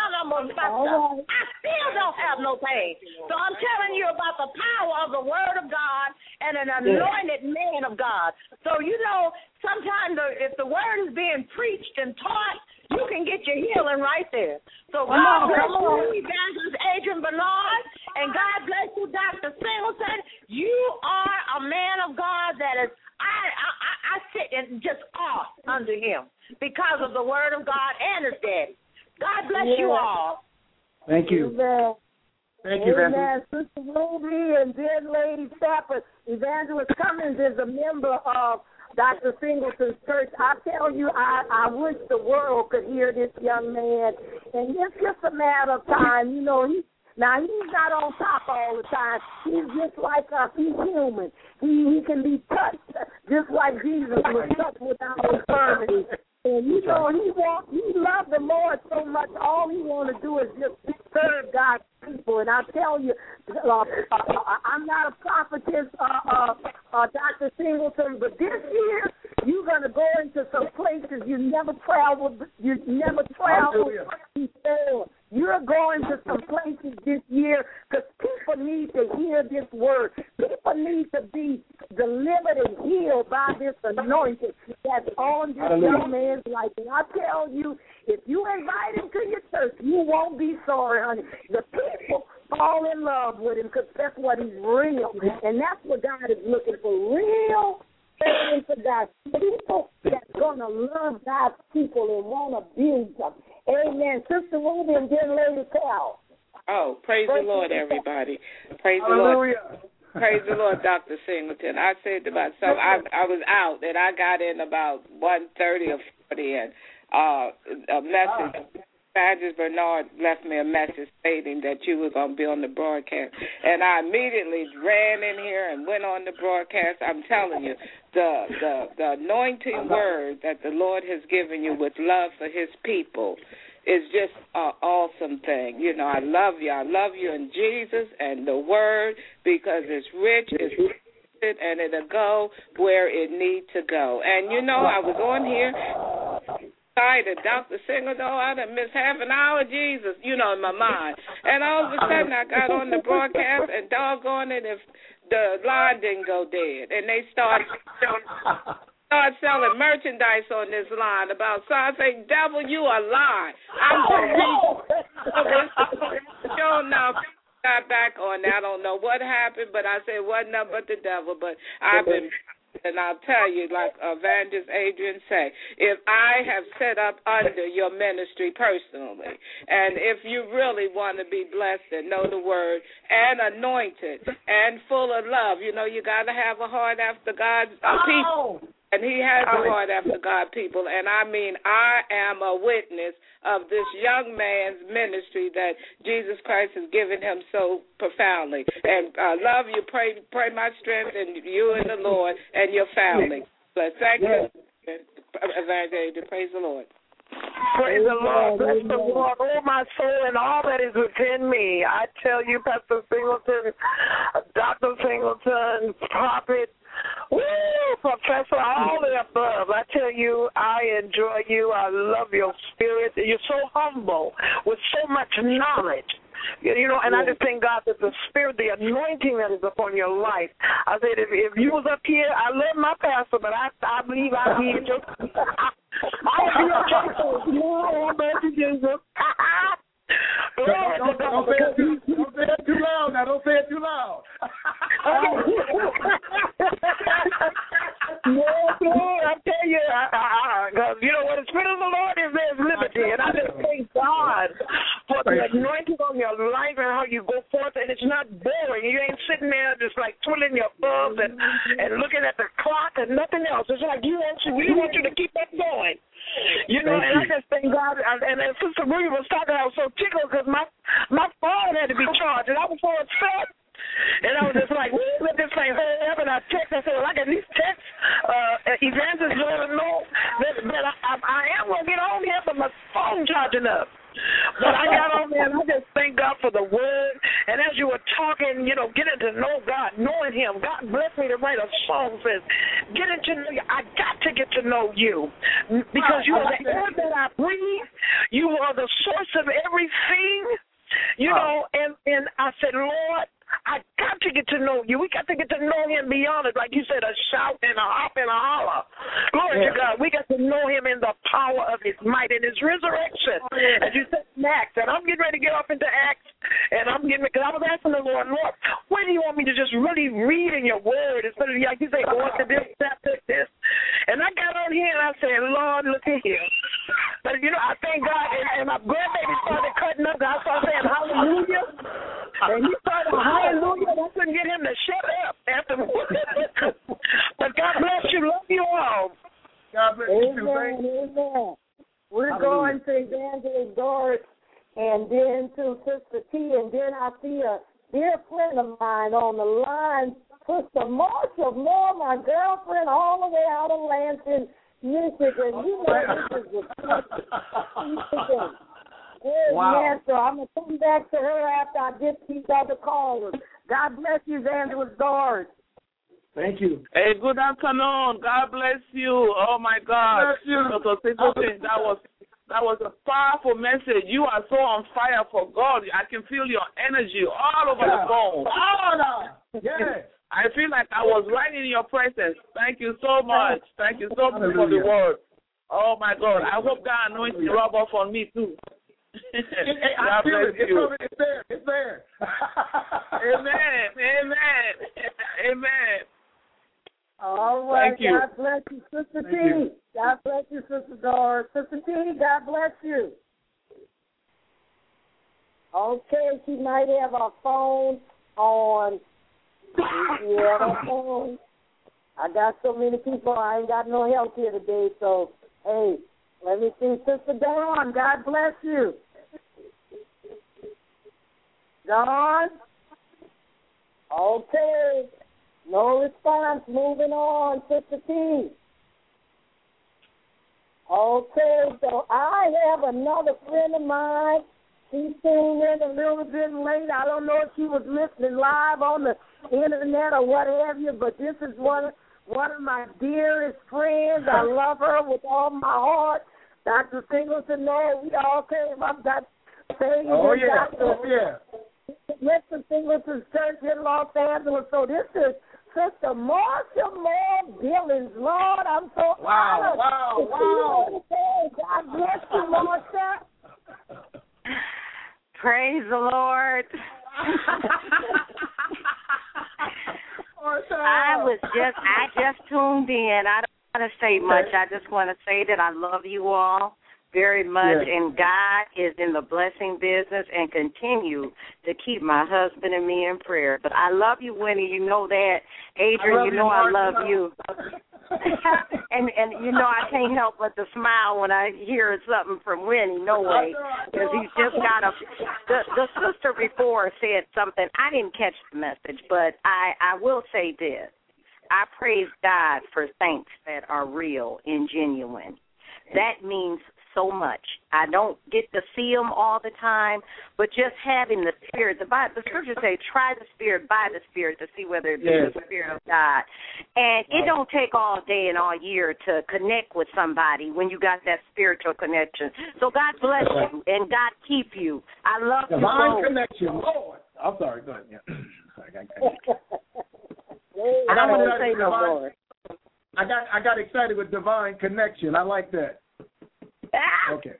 still don't have no pain. So I'm telling you about the power of the Word of God and an anointed man of God. So, you know, sometimes if the Word is being preached and taught, you can get your healing right there. So God bless you, Evangelist Adrian Bernard, and God bless you, Dr. Singleton. You are a man of God that is, I sit in just awe under him because of the Word of God and his daddy. God bless you all. Thank you. Amen. Thank you, Amen. Sister Ruby and then Lady Stafford. Evangelist Cummings is a member of Dr. Singleton's church. I tell you, I wish the world could hear this young man. And it's just a matter of time. You know, he's not on top all the time. He's just like us. He's human. He can be touched just like Jesus was touched without infirmity. And, you know, he loved the Lord so much. All he want to do is just serve God's people. And I tell you, I'm not a prophetess, Dr. Singleton, but this year you're going to go into some places you never traveled before. You're going to some places this year because people need to hear this word. People need to be delivered and healed by this anointing that's on this young man's life. And I tell you, if you invite him to your church, you won't be sorry, honey. The people fall in love with him because that's what he's real. And that's what God is looking for, real faith for God. People that's going to love God's people and want to build them. Amen. Sister Ruby and then Lady Cal. Oh, praise the Lord, everybody. Praise the Lord. Praise the Lord, Dr. Singleton. I said to myself, I was out, and I got in about 1:30 or 40, and a message, Evangelist Bernard left me a message stating that you were going to be on the broadcast. And I immediately ran in here and went on the broadcast. I'm telling you, the anointing word that the Lord has given you with love for his people is just an awesome thing. You know, I love you. I love you in Jesus and the word because it's rich, it's good, and it'll go where it needs to go. And, you know, I was on here excited. Dr. Singleton, I done missed half an hour, Jesus, you know, in my mind. And all of a sudden I got on the broadcast and doggone it if the line didn't go dead. And they started selling merchandise on this line about, so I say, devil, you a lie. I'm going to read show now. Got back on that. I don't know what happened, but I said, wasn't nothing but the devil. But I've been, and I'll tell you, like Evangelist Adrian say, if I have set up under your ministry personally, and if you really want to be blessed and know the word and anointed and full of love, you know, you got to have a heart after God's people. And he has a heart after God, people. And I mean, I am a witness of this young man's ministry that Jesus Christ has given him so profoundly. And I love you. Pray my strength in you and the Lord and your family. But thank you, Evangelist. Praise the Lord. Praise the Lord. Bless the Lord, oh my soul, and all that is within me. I tell you, Pastor Singleton, Dr. Singleton, Prophet, Professor, all the above. I tell you, I enjoy you. I love your spirit. You're so humble with so much knowledge. You know, and I just thank God that the spirit, the anointing that is upon your life. I said, if you was up here, I love my pastor, but I believe I'll be in your I'll be your church. Lord, Jesus. Don't say it too loud now. Don't say it too loud. I tell you, because you know, when the Spirit of the Lord is there is liberty. And I just thank God for the anointing on your life and how you go forth. And it's not boring. You ain't sitting there just like twiddling your thumbs and looking at the clock and nothing else. It's like we want you to keep that going. You know, and I just thank God. And Sister Ruby was talking, I was so tickled because my phone had to be charged, and I was so upset. And I was just like, let this thing hold up. And I text. I said, well, I can at least text Evangelist to let her know that I am going to get on here, but my phone charging up. But I got on there, and I just thank God for the word. And as you were talking, you know, getting to know God, knowing him, God blessed me to write a the song says, getting to know you. I got to get to know you because you are the air that I breathe. You are the source of everything, you know, and I said, Lord, I got to get to know you. We got to get to know him beyond it. Like you said, a shout and a hop and a holler. Glory to God. We got to know him in the power of his might and his resurrection. As you said in Acts, and I'm getting ready to get off into Acts, and because I was asking the Lord, where do you want me to just really read in your word instead of, like you say, going to this, chapter, this. And I got on here and I said, Lord, look at here. But, you know, I thank God, and my grandbaby started cutting up, and I started saying hallelujah. And he started hallelujah. I couldn't get him to shut up afterwards. But God bless you. Love you all. God bless you too. Amen. We're going to Evangelist Doris and then to Sister T, and then I see a dear friend of mine on the line, Sister Marsha Moore, my girlfriend, all the way out of Lansing, Michigan. You know this is Michigan. Wow. So I'm going to come back to her after I get these other callers. God bless you, Evangelist Doris. Thank you. Hey, good afternoon. God bless you. Oh, my God. Dr. Singleton, that was a powerful message. You are so on fire for God. I can feel your energy all over the phone. Yes. I feel like I was right in your presence. Thank you so much. Thank you so much for the word. Oh, my God. I hope God anoints the rub off on me, too. I feel it. It's there. It's there. Amen. Amen. All right. Thank you. God bless you, Sister T. God bless you, Sister Doris. Sister T, God bless you. Okay, she might have her phone on. Yeah, her phone. I got so many people. I ain't got no help here today. So, hey, let me see. Sister Dawn, God bless you. Dawn? Okay. No response. Moving on, Sister T. Okay, so I have another friend of mine. She tuned in a little bit late. I don't know if she was listening live on the internet or what have you, but this is one of my dearest friends. I love her with all my heart. Dr. Singleton, no, we all came up that same Dr. Mr. Singleton's church in Los Angeles. So this is Sister Marsha Moore Billings. Lord, I'm so honored. Wow. God bless you, Marsha. Praise the Lord. I just tuned in. I don't want to say much. I just want to say that I love you all very much, and God is in the blessing business, and continue to keep my husband and me in prayer. But I love you, Winnie. You know that. Adrian, you know I love you. and you know I can't help but to smile when I hear something from Winnie. No way, because he's just got the sister before said something. I didn't catch the message, but I will say this. I praise God for saints that are real and genuine. That means so much. I don't get to see them all the time, but just having the Spirit. The scriptures say, try the Spirit by the Spirit to see whether it be the Spirit of God. And it don't take all day and all year to connect with somebody when you got that spiritual connection. So God bless you and God keep you. I love you both. Divine connection. Lord. I'm sorry. Go ahead. Yeah. I don't want to say no more. I got excited with divine connection. I like that. Okay.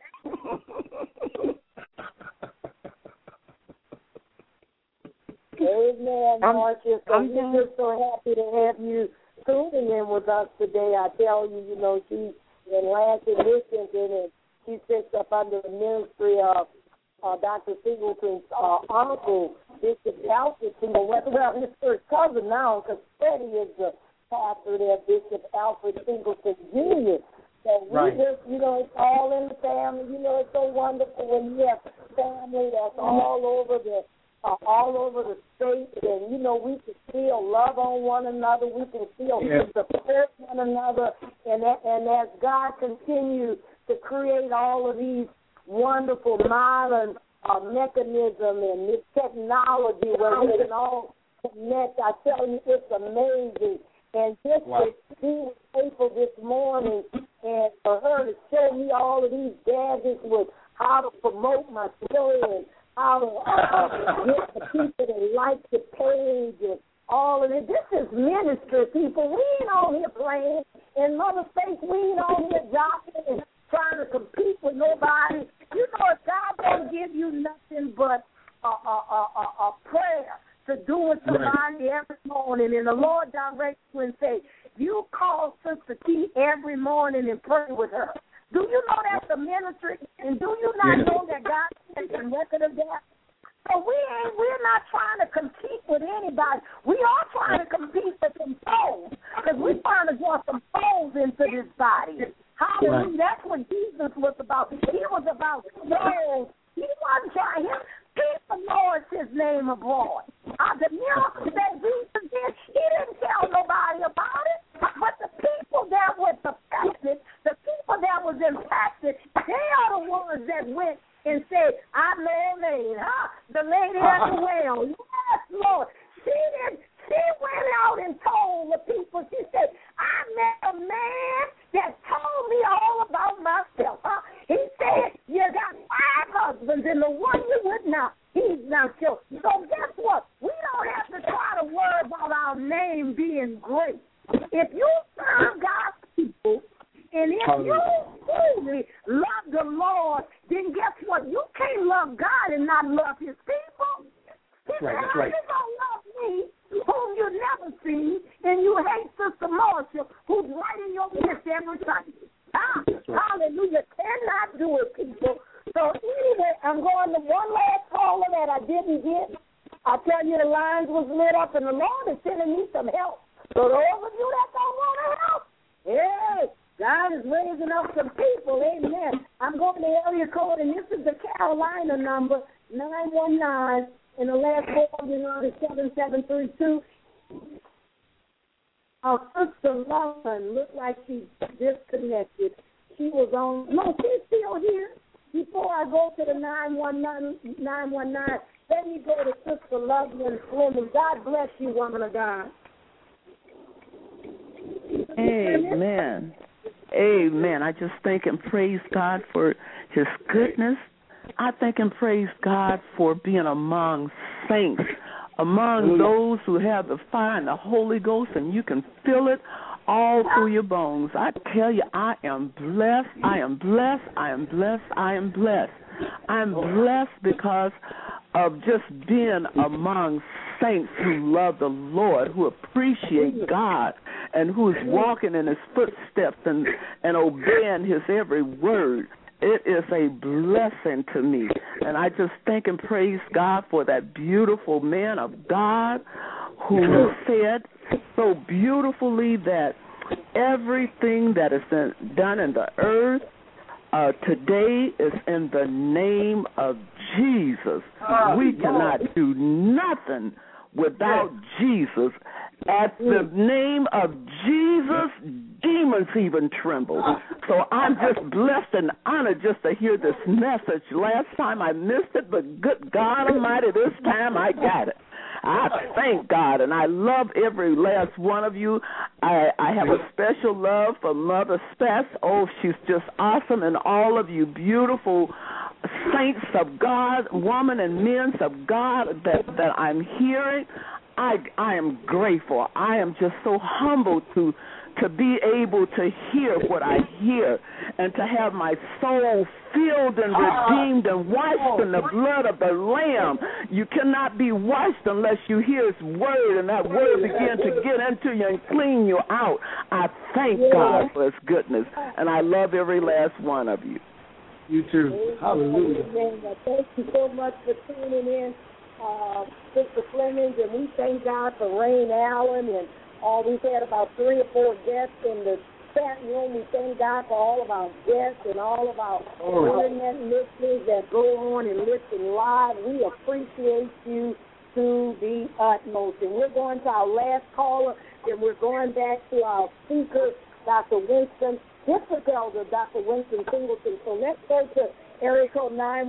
Amen, Marsha. I'm just so happy to have you tuning in with us today. I tell you, you know, she's in Lansing, Michigan, and she sits up under the ministry of Dr. Singleton's uncle, Bishop Alfred Singleton. Well, his first cousin now, because Freddie is the pastor there, Bishop Alfred Singleton Jr. So we just, you know, it's all in the family. You know, it's so wonderful when you have family that's all over the state, and you know we can still love on one another. We can still support one another, and as God continues to create all of these wonderful modern mechanism and this technology where we can all connect, I tell you, it's amazing. And just to be faithful this morning and for her to show me all of these gadgets with how to promote my show and how to get the people to like the page and all of it. This is ministry, people. We ain't on here playing. In Mother's Faith, we ain't on here jockeying and trying to compete with nobody. You know, if God don't give you nothing but a prayer to do with somebody every morning, and the Lord directs you and say, you call Sister T every morning and pray with her. Do you know that's a ministry? And do you not know that God has a record of that? So we're not trying to compete with anybody. We are trying to compete for some souls because we're trying to draw some souls into this body. Hallelujah. That's what Jesus was about. He was about souls. He wasn't trying to keep the Lord's his name abroad. The miracles that Jesus did, he didn't tell nobody about it. But the people that were affected, the people that was impacted, they are the ones that went and said, I know a lady, the lady at the well. Yes, Lord. She went out and told the people, she said, I met a man that told me all about myself. He said, you got 5 husbands and the one you would not, he's not yours. So guess what? We don't have to try to worry about our name being great. If you serve God's people, and if you truly love the Lord, then guess what? You can't love God and not love his people. That's right. You don't love me, whom you never see, and you hate Sister Marcia, who's right in your midst every time. Hallelujah. Cannot do it, people. So anyway, I'm going to one last caller that I didn't get. I tell you, the lines was lit up, and the Lord is sending me some help. So those of you that don't want to help, hey, God is raising up some people. Amen. I'm going to the area code, and this is the Carolina number, 919, and the last 4 of your number is 7732. Our sister Lauren looked like she disconnected. She was on, no, she's still here. Before I go to the 919, let me go to Sister Loveland Fleming. God bless you, woman of God. Amen. Amen. I just thank and praise God for his goodness. I thank and praise God for being among saints, among those who have the fire and the Holy Ghost, and you can feel it all through your bones. I tell you, I am blessed. I am blessed. I am blessed. I am blessed. I'm blessed because of just being among saints who love the Lord, who appreciate God, and who's walking in his footsteps and obeying his every word. It is a blessing to me. And I just thank and praise God for that beautiful man of God who said so beautifully that everything that is done in the earth today is in the name of Jesus. We cannot do nothing without Jesus. At the name of Jesus, demons even tremble. So I'm just blessed and honored just to hear this message. Last time I missed it, but good God Almighty, this time I got it. I thank God, and I love every last one of you. I have a special love for Mother Spence. Oh, she's just awesome, and all of you beautiful saints of God, women and men of God that I'm hearing. I am grateful. I am just so humbled to be able to hear what I hear and to have my soul filled and redeemed and washed in the blood of the Lamb. You cannot be washed unless you hear his word, and that word begin to get into you and clean you out. I thank God for his goodness, and I love every last one of you. You too. Hallelujah. Thank you so much for tuning in, Sister Fleming, and we thank God for Rain Allen, and we've had about 3 or 4 guests in the chat room. We thank God for all of our guests and all of our internet listeners that go on and listen live. We appreciate you to the utmost. And we're going to our last caller, and we're going back to our speaker, Dr. Winston, District Elder Dr. Winston Singleton. So let's go to area code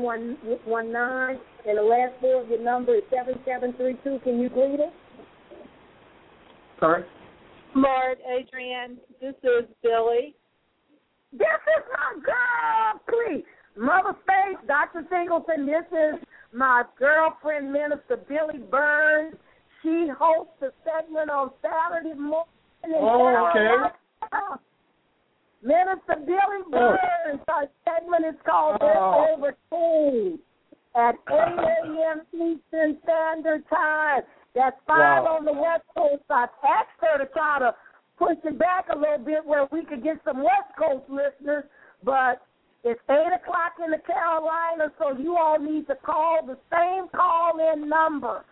9119, and the last 4 of your number is 7732. Can you greet us? Sorry? Lord, Adrian. This is Billy. This is my girl, please. Mother Faith, Dr. Singleton, this is my girlfriend, Minister Billy Burns. She hosts a segment on Saturday morning. Oh, okay. Minister Billy Burns, our segment is called Overcame at 8 a.m. Eastern Standard Time. That's 5 on the West Coast. I've asked her to try to push it back a little bit where we could get some West Coast listeners, but it's 8 o'clock in the Carolinas, so you all need to call the same call-in number,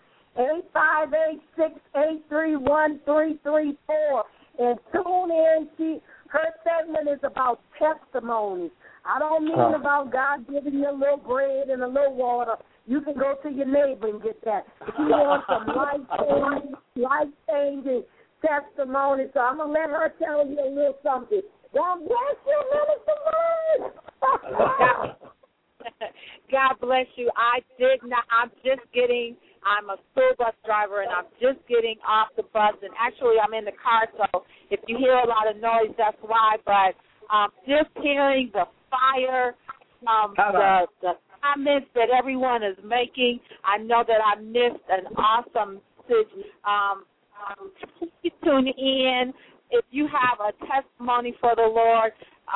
858-683-1334, and tune in. Her segment is about testimonies. I don't mean about God giving you a little bread and a little water. You can go to your neighbor and get that. If you want some life-changing testimony, so I'm going to let her tell you a little something. God bless you, Minister Burns. God bless you. I'm a school bus driver, and I'm just getting off the bus, and actually I'm in the car, so if you hear a lot of noise, that's why, but just hearing the fire, the comments that everyone is making, I know that I missed an awesome message. Please tune in. If you have a testimony for the Lord,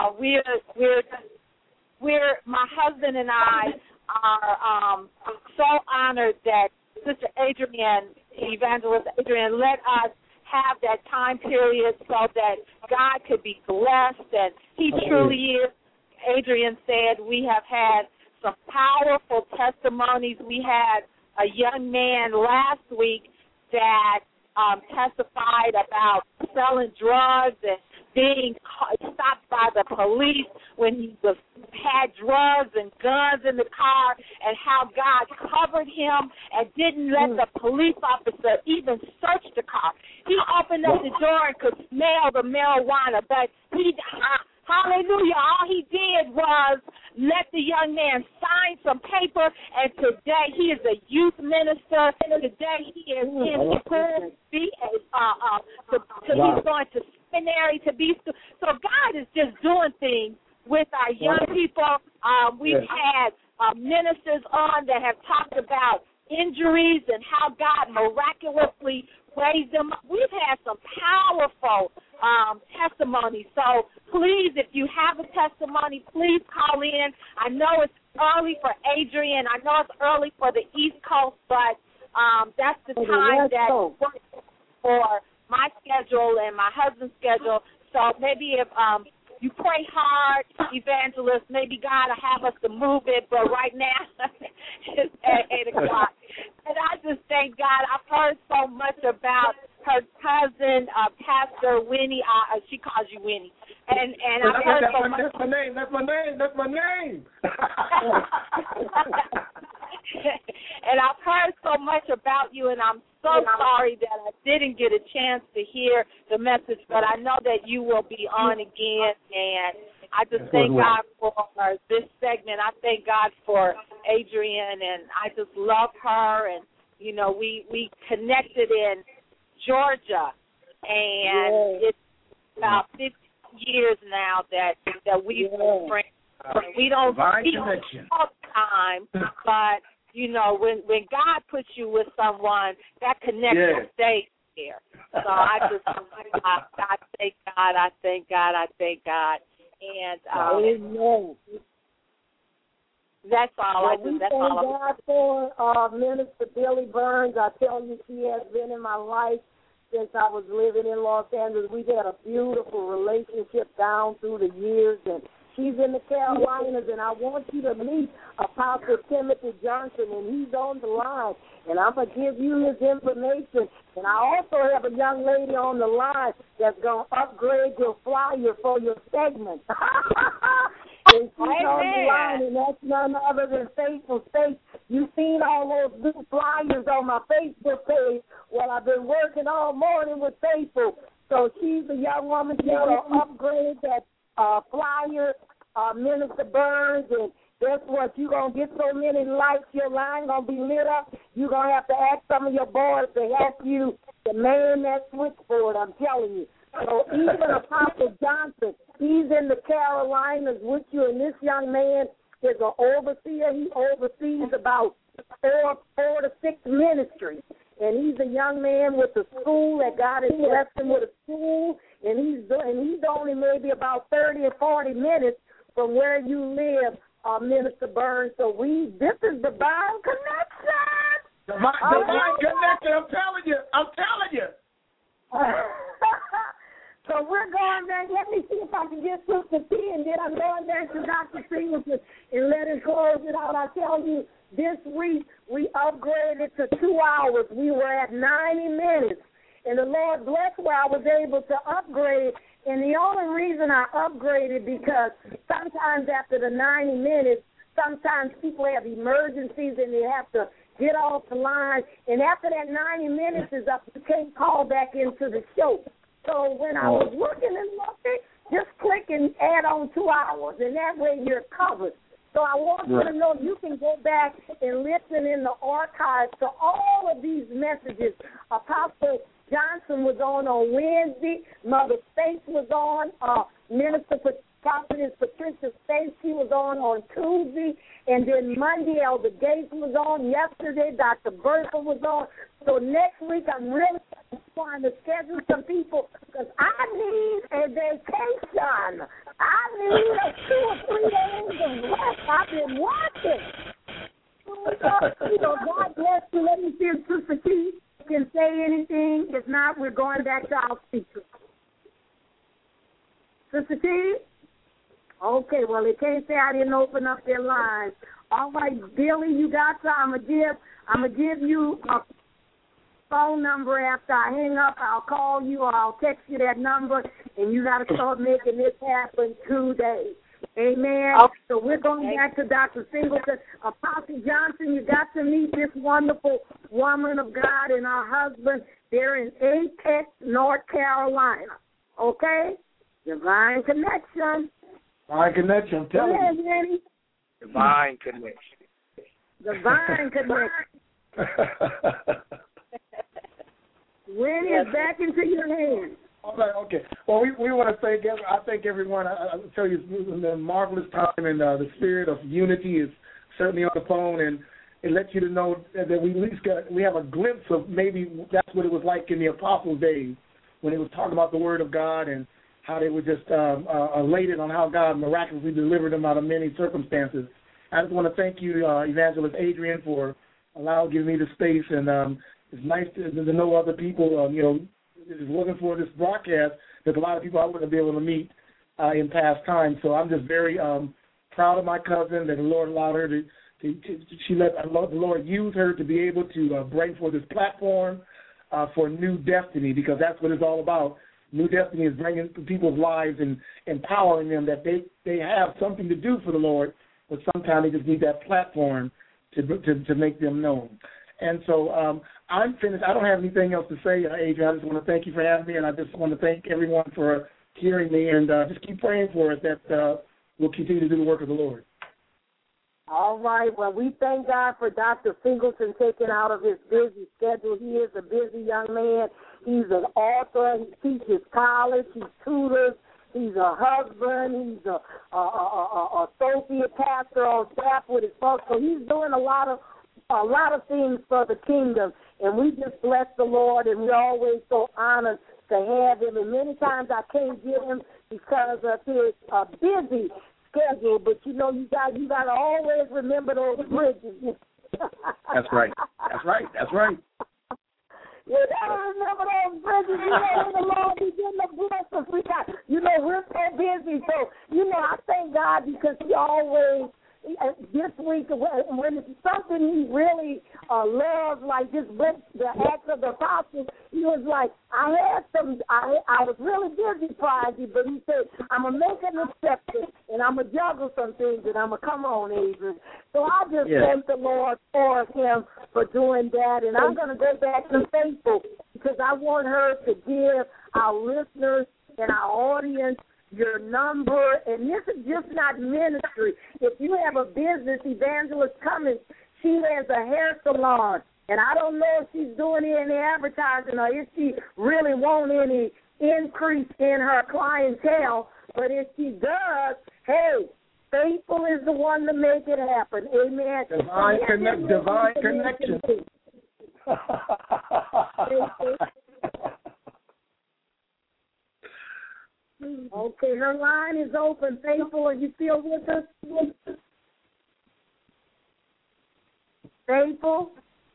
my husband and I are so honored that Sister Adrian, Evangelist Adrian, let us have that time period so that God could be blessed, and he truly is. Adrian said we have had some powerful testimonies. We had a young man last week that testified about selling drugs and being stopped by the police when he had drugs and guns in the car, and how God covered him and didn't let the police officer even search the car. He opened up the door and could smell the marijuana, but hallelujah, all he did was let the young man sign some paper, and today he is a youth minister. Today he is in school. He's going to seminary to be. So God is just doing things with our young people. We've had ministers on that have talked about injuries and how God miraculously raised them. We've had some powerful testimonies. So please, if you have a testimony, please call in. I know it's early for Adrian. I know it's early for the East Coast, but that's the time that works for my schedule and my husband's schedule. So maybe if you pray hard, Evangelist, maybe God will have us to move it, but right now it's at 8 o'clock. And I just thank God. I've heard so much about her cousin, Pastor Winnie. She calls you Winnie. And I've heard so much. That's my name. And I've heard so much about you, and I'm so sorry that I didn't get a chance to hear the message, but I know that you will be on again, and I just thank God for this segment. I thank God for Adrian, and I just love her, and, you know, we connected in Georgia, and it's about 50 years now that we've been friends. We don't speak all the time, but, you know, when God puts you with someone, that connection stays there. So I thank God. And that's all. Thank God for Minister Billy Burns. I tell you, she has been in my life since I was living in Los Angeles. We've had a beautiful relationship down through the years, and she's in the Carolinas, and I want you to meet Apostle Timothy Johnson, and he's on the line, and I'm going to give you his information. And I also have a young lady on the line that's going to upgrade your flyer for your segment. And she's on the line, and that's none other than Faithful Faith. You've seen all those new flyers on my Facebook page. Well, I've been working all morning with Faithful. So she's a young woman. She's going to upgrade that flyer, Minister Burns, and guess what? You're going to get so many likes, your line going to be lit up. You're going to have to ask some of your boys to help you to man that switchboard, I'm telling you. So even Apostle Johnson, he's in the Carolinas with you, and this young man is an overseer. He oversees about 4 to 6 ministries. And he's a young man with a school that God has blessed him with a school, and he's only maybe about 30 or 40 minutes from where you live, Minister Burns. So this is divine connection. Divine connection. I'm telling you. So we're going back. Let me see if I can get Sister T, and then I'm going back to Dr. Singleton and let her close it out. I tell you, this week we upgraded to 2 hours. We were at 90 minutes, and the Lord blessed where I was able to upgrade. And the only reason I upgraded because sometimes after the 90 minutes, sometimes people have emergencies and they have to get off the line. And after that 90 minutes is up, you can't call back into the show. So when I was looking and looking, just click and add on 2 hours, and that way you're covered. So I want you to know you can go back and listen in the archives to all of these messages. Apostle Johnson was on Wednesday. Mother Stace was on. Prophetess Patricia Stace, she was on Tuesday. And then Monday, Elder Gates was on. Yesterday, Dr. Bertha was on. So next week, I'm really trying to schedule some people because I need a vacation. I need a 2 or 3 days of rest. I've been watching. God bless you. Let me see if Sister T can say anything. If not, we're going back to our speaker. Sister T? Okay, well, they can't say I didn't open up their lines. All right, Billy, you got some. I'm gonna give you a phone number after I hang up. I'll call you or I'll text you that number, and you got to start making this happen today. Amen. Okay. So we're going back to Dr. Singleton. Apostle Johnson, you got to meet this wonderful woman of God and her husband. They're in Apex, North Carolina. Okay? Divine connection. Divine connection, I'm telling you. Divine connection. Divine connection. Winnie is back into your hands. All right, okay. Well, we want to thank everyone. I'll tell you, it's been a marvelous time, and the spirit of unity is certainly on the phone, and it lets you to know that we at least we have a glimpse of maybe that's what it was like in the Apostles' days when they was talking about the Word of God and how they were just elated on how God miraculously delivered them out of many circumstances. I just want to thank you, Evangelist Adrian, for giving me the space, and it's nice to know other people, is looking for this broadcast. There's a lot of people I wouldn't be able to meet in past times. So I'm just very proud of my cousin that the Lord allowed her to the Lord use her to be able to bring forth this platform for new destiny, because that's what it's all about. New destiny is bringing people's lives and empowering them that they have something to do for the Lord, but sometimes they just need that platform to make them known. And so I'm finished. I don't have anything else to say, Adrian. I just want to thank you for having me, and I just want to thank everyone for hearing me, and just keep praying for us that we'll continue to do the work of the Lord. All right. Well, we thank God for Dr. Singleton taking out of his busy schedule. He is a busy young man. He's an author. He teaches college. He tutors. He's a husband. He's a associate pastor on staff with his folks. So he's doing a lot of things for the kingdom. And we just bless the Lord, and we're always so honored to have him. And many times I can't get him because of his busy schedule, but you got to always remember those bridges. That's right. You got to remember those bridges. When the Lord begin to bless us, we're so busy. So, I thank God because he always, this week, when it's something he really loves, like this book, The Acts of the Apostles, he was like, I was really busy Friday, but he said, I'm going to make an exception, and I'm going to juggle some things, and I'm going to come on, Adrian. So I just thank the Lord for him for doing that, and I'm going to go back to Faithful because I want her to give our listeners and our audience your number, and this is just not ministry. If you have a business, Evangelist Cummings, she has a hair salon, and I don't know if she's doing any advertising or if she really want any increase in her clientele. But if she does, hey, faithful is the one to make it happen. Amen. Divine connection. Okay, her line is open. Faithful, are you still with us? Faithful?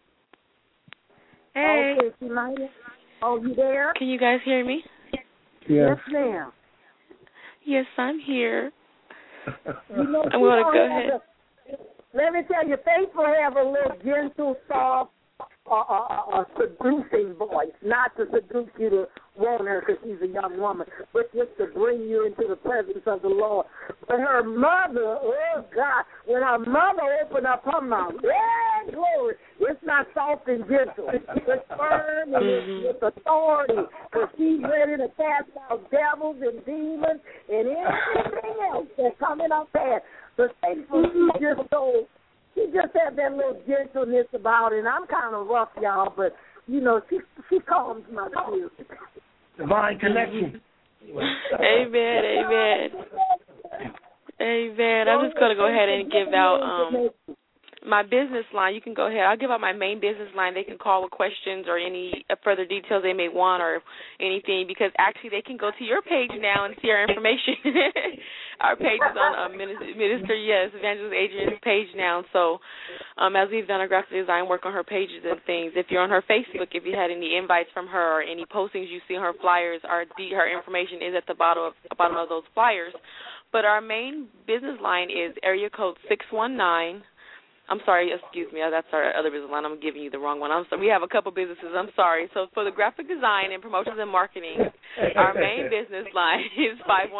Hey. Okay, she might have. Oh, you there? Can you guys hear me? Yes, ma'am. Yes, I'm here. You know, I'm going to go ahead. Let me tell you, Faithful have a little gentle, soft, seducing voice. Not to seduce you to want her because she's a young woman, but just to bring you into the presence of the Lord. But her mother, oh God, when her mother opened up her mouth, yeah, glory, it's not soft and gentle. It's firm and it's with authority, because she's ready to cast out devils and demons and anything else that's coming up past. But Faithful, she just had that little gentleness about it. And I'm kind of rough, y'all, but, you know, she calms my spirit. Divine connection. Amen, amen. Amen. I'm just going to go ahead and give out my business line. You can go ahead. I'll give out my main business line. They can call with questions or any further details they may want or anything, because actually they can go to your page now and see our information. Our page is on Evangelist Adrian's page now. So as we've done our graphic design work on her pages and things, if you're on her Facebook, if you had any invites from her or any postings you see on her flyers, her information is at the bottom of those flyers. But our main business line is area code 619. I'm sorry, excuse me, that's our other business line. I'm giving you the wrong one. I'm sorry. We have a couple businesses. I'm sorry. So for the graphic design and promotions and marketing, our main business line is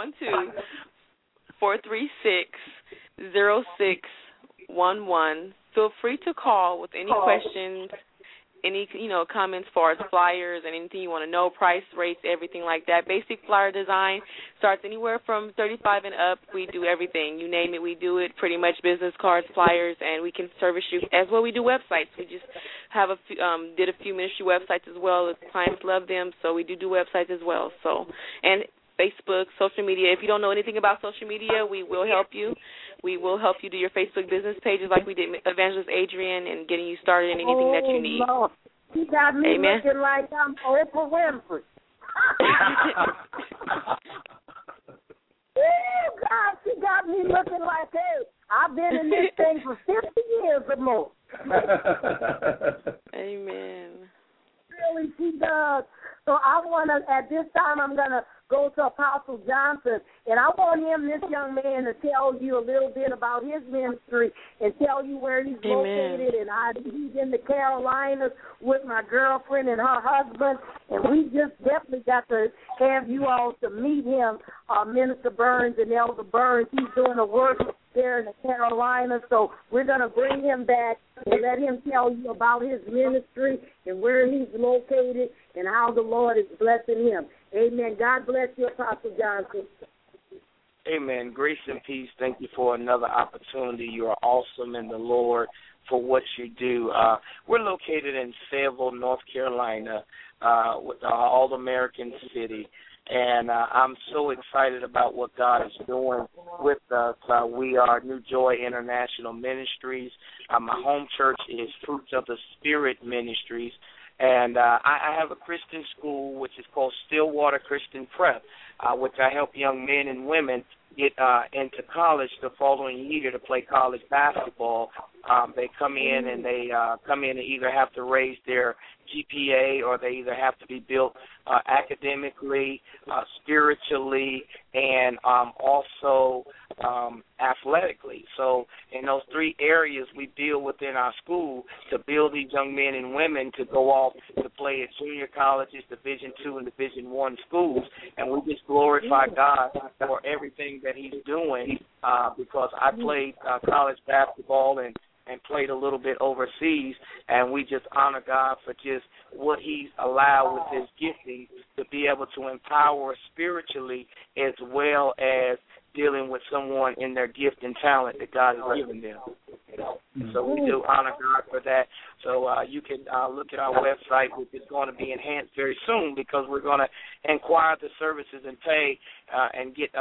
512-436-0611. Feel free to call with any questions, any comments as far as flyers and anything you want to know, price, rates, everything like that. Basic flyer design starts anywhere from $35 and up. We do everything. You name it, we do it. Pretty much business cards, flyers, and we can service you as well. We do websites. We just have did a few ministry websites as well. The clients love them, so we do websites as well. So, and Facebook, social media. If you don't know anything about social media, we will help you. We will help you do your Facebook business pages like we did Evangelist Adrian and getting you started in anything that you need. Lord. She got me Amen. Looking like I'm Oprah Winfrey. Oh, God, she got me looking like, hey, I've been in this thing for 50 years or more. Amen. Really, she does. So I want to, at this time, I'm going to go to Apostle Johnson, and I want this young man, to tell you a little bit about his ministry and tell you where he's located. And he's in the Carolinas with my girlfriend and her husband, and we just definitely got to have you all to meet him, Minister Burns and Elder Burns. He's doing a work there in the Carolinas, so we're going to bring him back and let him tell you about his ministry and where he's located and how the Lord is blessing him. Amen. God bless you, Apostle Johnson. Amen. Grace and peace. Thank you for another opportunity. You are awesome in the Lord for what you do. We're located in Fayetteville, North Carolina, with All-American City. And I'm so excited about what God is doing with us. We are New Joy International Ministries. My home church is Fruits of the Spirit Ministries. And I have a Christian school, which is called Stillwater Christian Prep, which I help young men and women get into college the following year to play college basketball. They come in and either have to raise their GPA or they either have to be built academically, spiritually, and also athletically. So in those three areas we deal within our school to build these young men and women to go off to play at junior colleges, Division II and Division I schools. And we just glorify God for everything that he's doing because I played college basketball and played a little bit overseas, and we just honor God for just what he's allowed with his gifting to be able to empower spiritually as well as dealing with someone in their gift and talent that God has given them. So we do honor God for that. So you can look at our website, which is going to be enhanced very soon because we're going to inquire the services and pay and get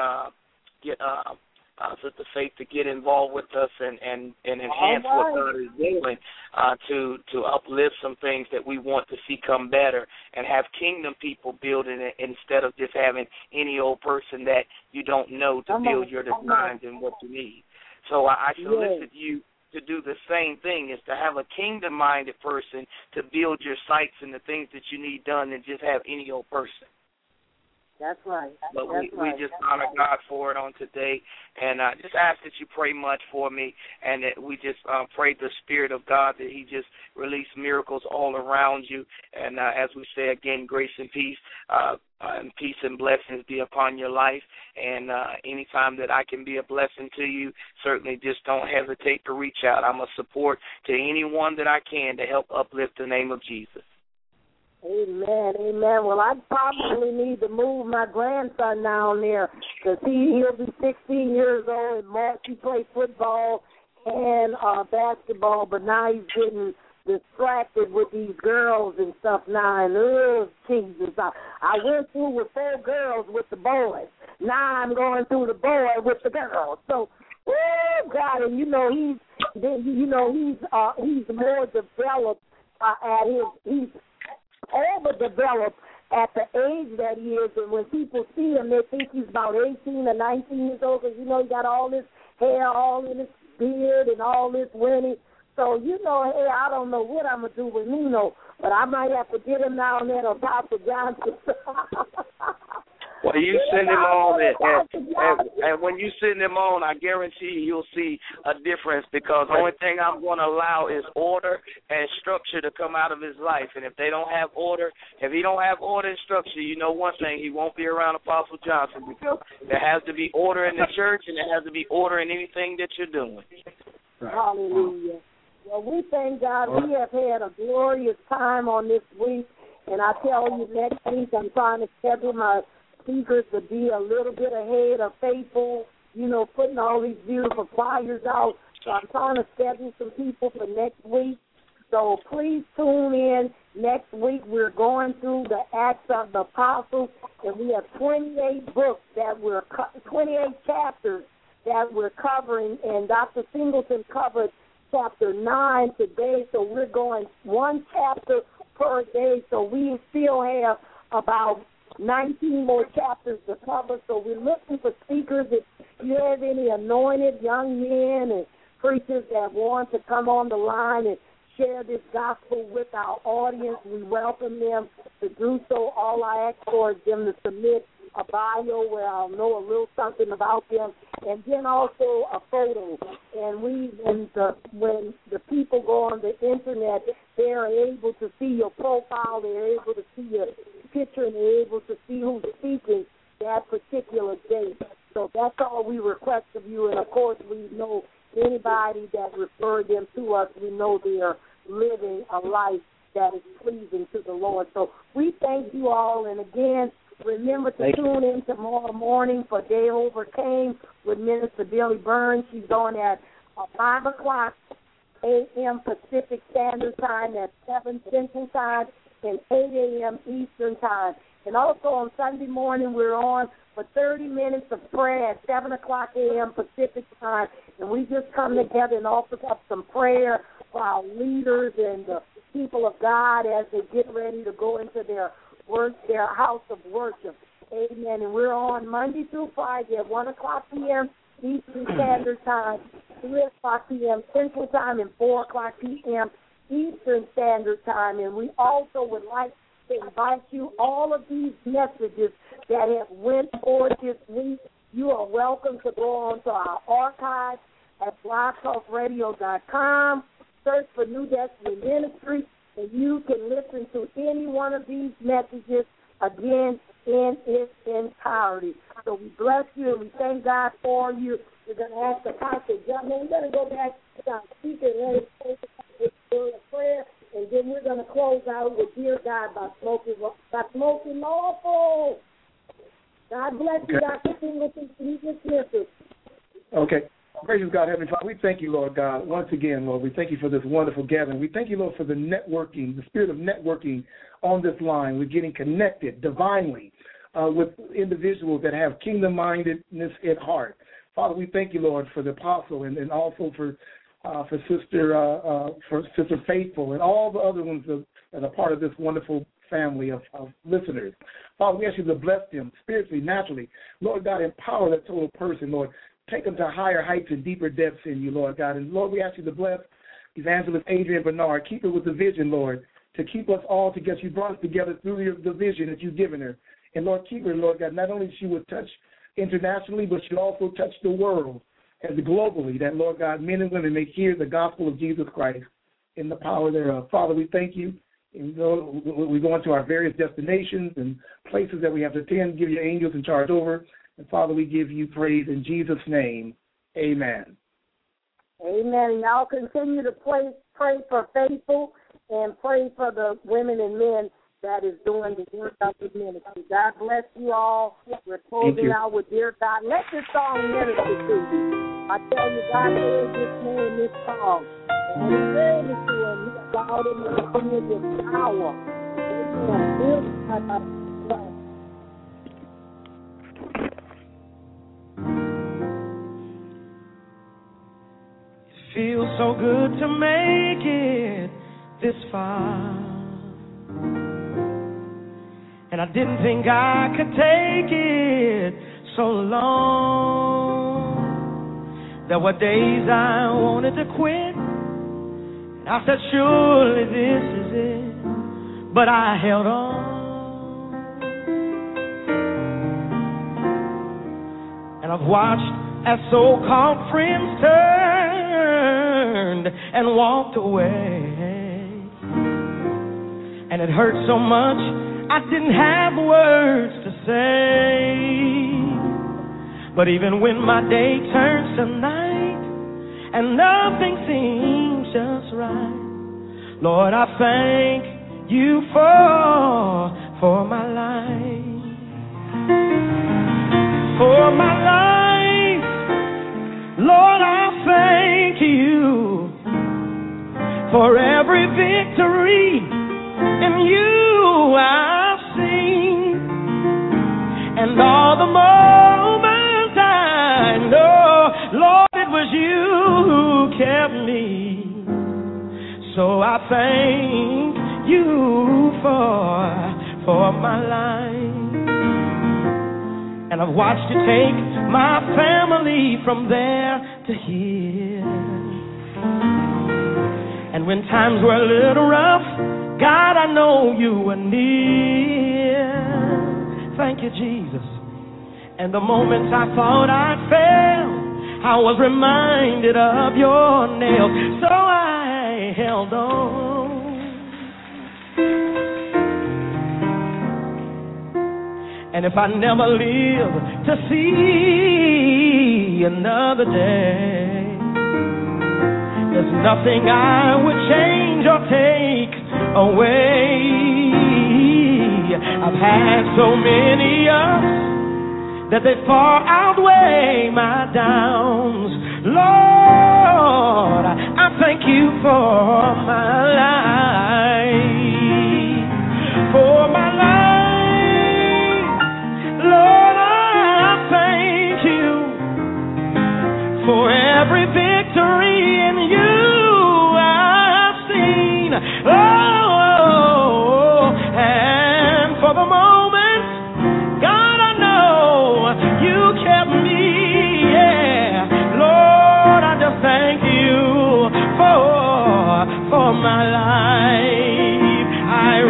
Sister Faith to get involved with us and enhance what God is doing to uplift some things that we want to see come better and have kingdom people building it instead of just having any old person that you don't know to build your designs and what you need. So I solicit you to do the same thing, is to have a kingdom-minded person to build your sites and the things that you need done and just have any old person. That's right. But we just honor God for it on today, and just ask that you pray much for me, and that we just pray the Spirit of God that He just release miracles all around you. And as we say again, grace and peace and blessings be upon your life. And anytime that I can be a blessing to you, certainly just don't hesitate to reach out. I'm a support to anyone that I can to help uplift the name of Jesus. Amen, amen. Well, I probably need to move my grandson down there because he'll be 16 years old and March he played football and basketball, but now he's getting distracted with these girls and stuff now. And, Jesus, I went through with 4 girls with the boys. Now I'm going through the boy with the girls. So, oh, God, and he's more developed he's overdeveloped at the age that he is, and when people see him, they think he's about 18 or 19 years old because, he got all this hair all in his beard and all this winning. So, hey, I don't know what I'm going to do with Nino, but I might have to get him down there to Apostle Johnson. Well, you send him on, and when you send him on, I guarantee you'll see a difference because the only thing I'm going to allow is order and structure to come out of his life. And if he don't have order and structure, you know one thing, he won't be around Apostle Johnson because there has to be order in the church and there has to be order in anything that you're doing. Right. Hallelujah. Well, we thank God we have had a glorious time on this week, and I tell you, next week I'm trying to schedule my speakers to be a little bit ahead of Faithful, putting all these beautiful flyers out. So I'm trying to schedule some people for next week. So please tune in. Next week we're going through the Acts of the Apostles, and we have 28 books 28 chapters that we're covering, and Dr. Singleton covered chapter 9 today, so we're going one chapter per day, so we still have about 19 more chapters to cover, so we're looking for speakers. If you have any anointed young men and preachers that want to come on the line and share this gospel with our audience, we welcome them to do so. All I ask for is them to submit a bio where I'll know a little something about them, and then also a photo. And when the people go on the internet, they're able to see your profile, they're able to see your picture, and they're able to see who's speaking that particular day. So that's all we request of you. And, of course, we know anybody that referred them to us, we know they are living a life that is pleasing to the Lord. So we thank you all. And, again, remember to tune in tomorrow morning for Day Overcame with Minister Billy Burns. She's on at 5 o'clock a.m. Pacific Standard Time, at 7 Central Time, and 8 a.m. Eastern Time. And also on Sunday morning, we're on for 30 minutes of prayer at 7 o'clock a.m. Pacific Time. And we just come together and offer up some prayer for our leaders and the people of God as they get ready to go into their house of worship. Amen. And we're on Monday through Friday at 1 o'clock p.m. Eastern Standard Time, 3 o'clock p.m. Central Time, and 4 o'clock p.m. Eastern Standard Time. And we also would like to invite you, all of these messages that have went forth this week, you are welcome to go on to our archives at blogtalkradio.com, search for New Destiny Ministry, and you can listen to any one of these messages again in its entirety. So we bless you and we thank God for you. We're going to ask the pastor, we're going to go back to our speaker and let us take a prayer, and then we're going to close out with Dear God by Smoking Lawful. God bless you, Dr. Singleton. Please dismiss us. Okay. Gracious God, Heavenly Father, we thank you, Lord God, once again, Lord. We thank you for this wonderful gathering. We thank you, Lord, for the networking, the spirit of networking on this line. We're getting connected divinely with individuals that have kingdom-mindedness at heart. Father, we thank you, Lord, for the apostle and also for Sister Faithful and all the other ones that are part of this wonderful family of listeners. Father, we ask you to bless them spiritually, naturally. Lord God, empower that total person, Lord. Take them to higher heights and deeper depths in you, Lord God. And, Lord, we ask you to bless Evangelist Adrian Bernard. Keep her with the vision, Lord, to keep us all together. You brought us together through the vision that you've given her. And, Lord, keep her, Lord God. Not only she would touch internationally, but she'll also touch the world and globally, that, Lord God, men and women may hear the gospel of Jesus Christ in the power thereof. Father, we thank you. And we go into our various destinations and places that we have to attend, give your angels in charge over. And, Father, we give you praise in Jesus' name. Amen. Amen. And y'all continue to pray for Faithful and pray for the women and men that is doing the work of the ministry. God bless you all. We're closing out with Dear God. Let this song minister to you. I tell you, God gave this man this song. And when he gave it to him, he allowed him to bring it with power. Amen. It feels so good to make it this far. And I didn't think I could take it so long. There were days I wanted to quit. And I said, surely this is it. But I held on. And I've watched as so-called friends turned and walked away. And it hurt so much I didn't have words to say. But even when my day turns to night and nothing seems just right, Lord, I thank you for my life. For my life, Lord, I thank you for every victory in you I've seen, and all the moments I know, Lord, it was you who kept me. So I thank you for my life. And I've watched you take my family from there to here. And when times were a little rough, God, I know you were near. Thank you, Jesus. And the moments I thought I'd fail, I was reminded of your nails. So I held on. And if I never live to see another day, there's nothing I would change or take away. I've had so many ups that they far outweigh my downs. Lord, I thank you for my life. For my life, Lord, I thank you for every victory in you I've seen. Oh, and for the moment, God, I know you kept me. Yeah, Lord, I just thank you for my life. I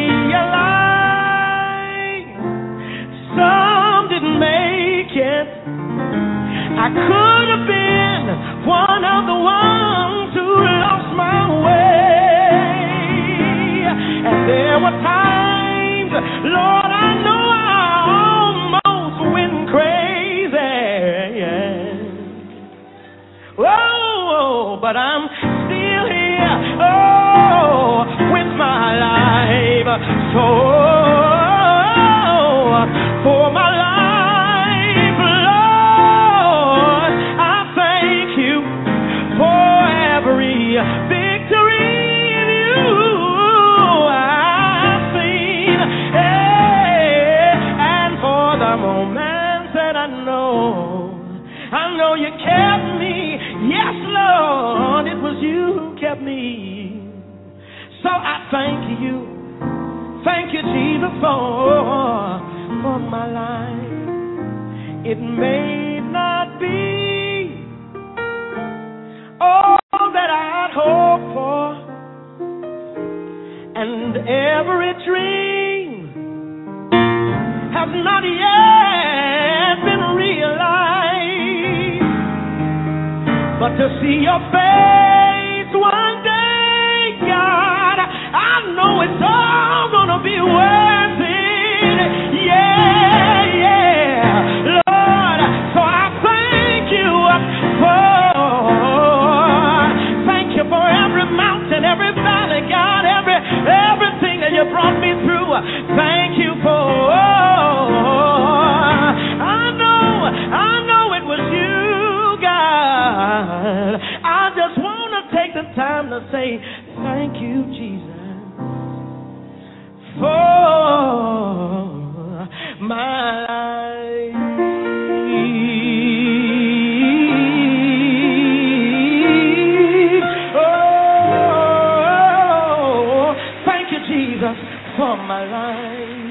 realize some didn't make it. I could have been one of the ones who lost my way. And there were times, Lord, I know I almost went crazy. Oh, but I'm still here, oh, with my life. So, for my life, Lord, I thank I know you kept me. Yes, Lord, it was you who kept me. So I thank you. Thank you, Jesus, for my life. It may not be all that I'd hoped for, and every dream has not yet been realized. But to see your face one day, God, I know it's all gonna be worth it. Yeah, yeah, Lord. So I thank you for every mountain, every valley, God, everything that you brought me through. Thank you for. I know it was you, God. I just want to take the time to say thank you, Jesus, for my life. Oh, thank you, Jesus, for my life.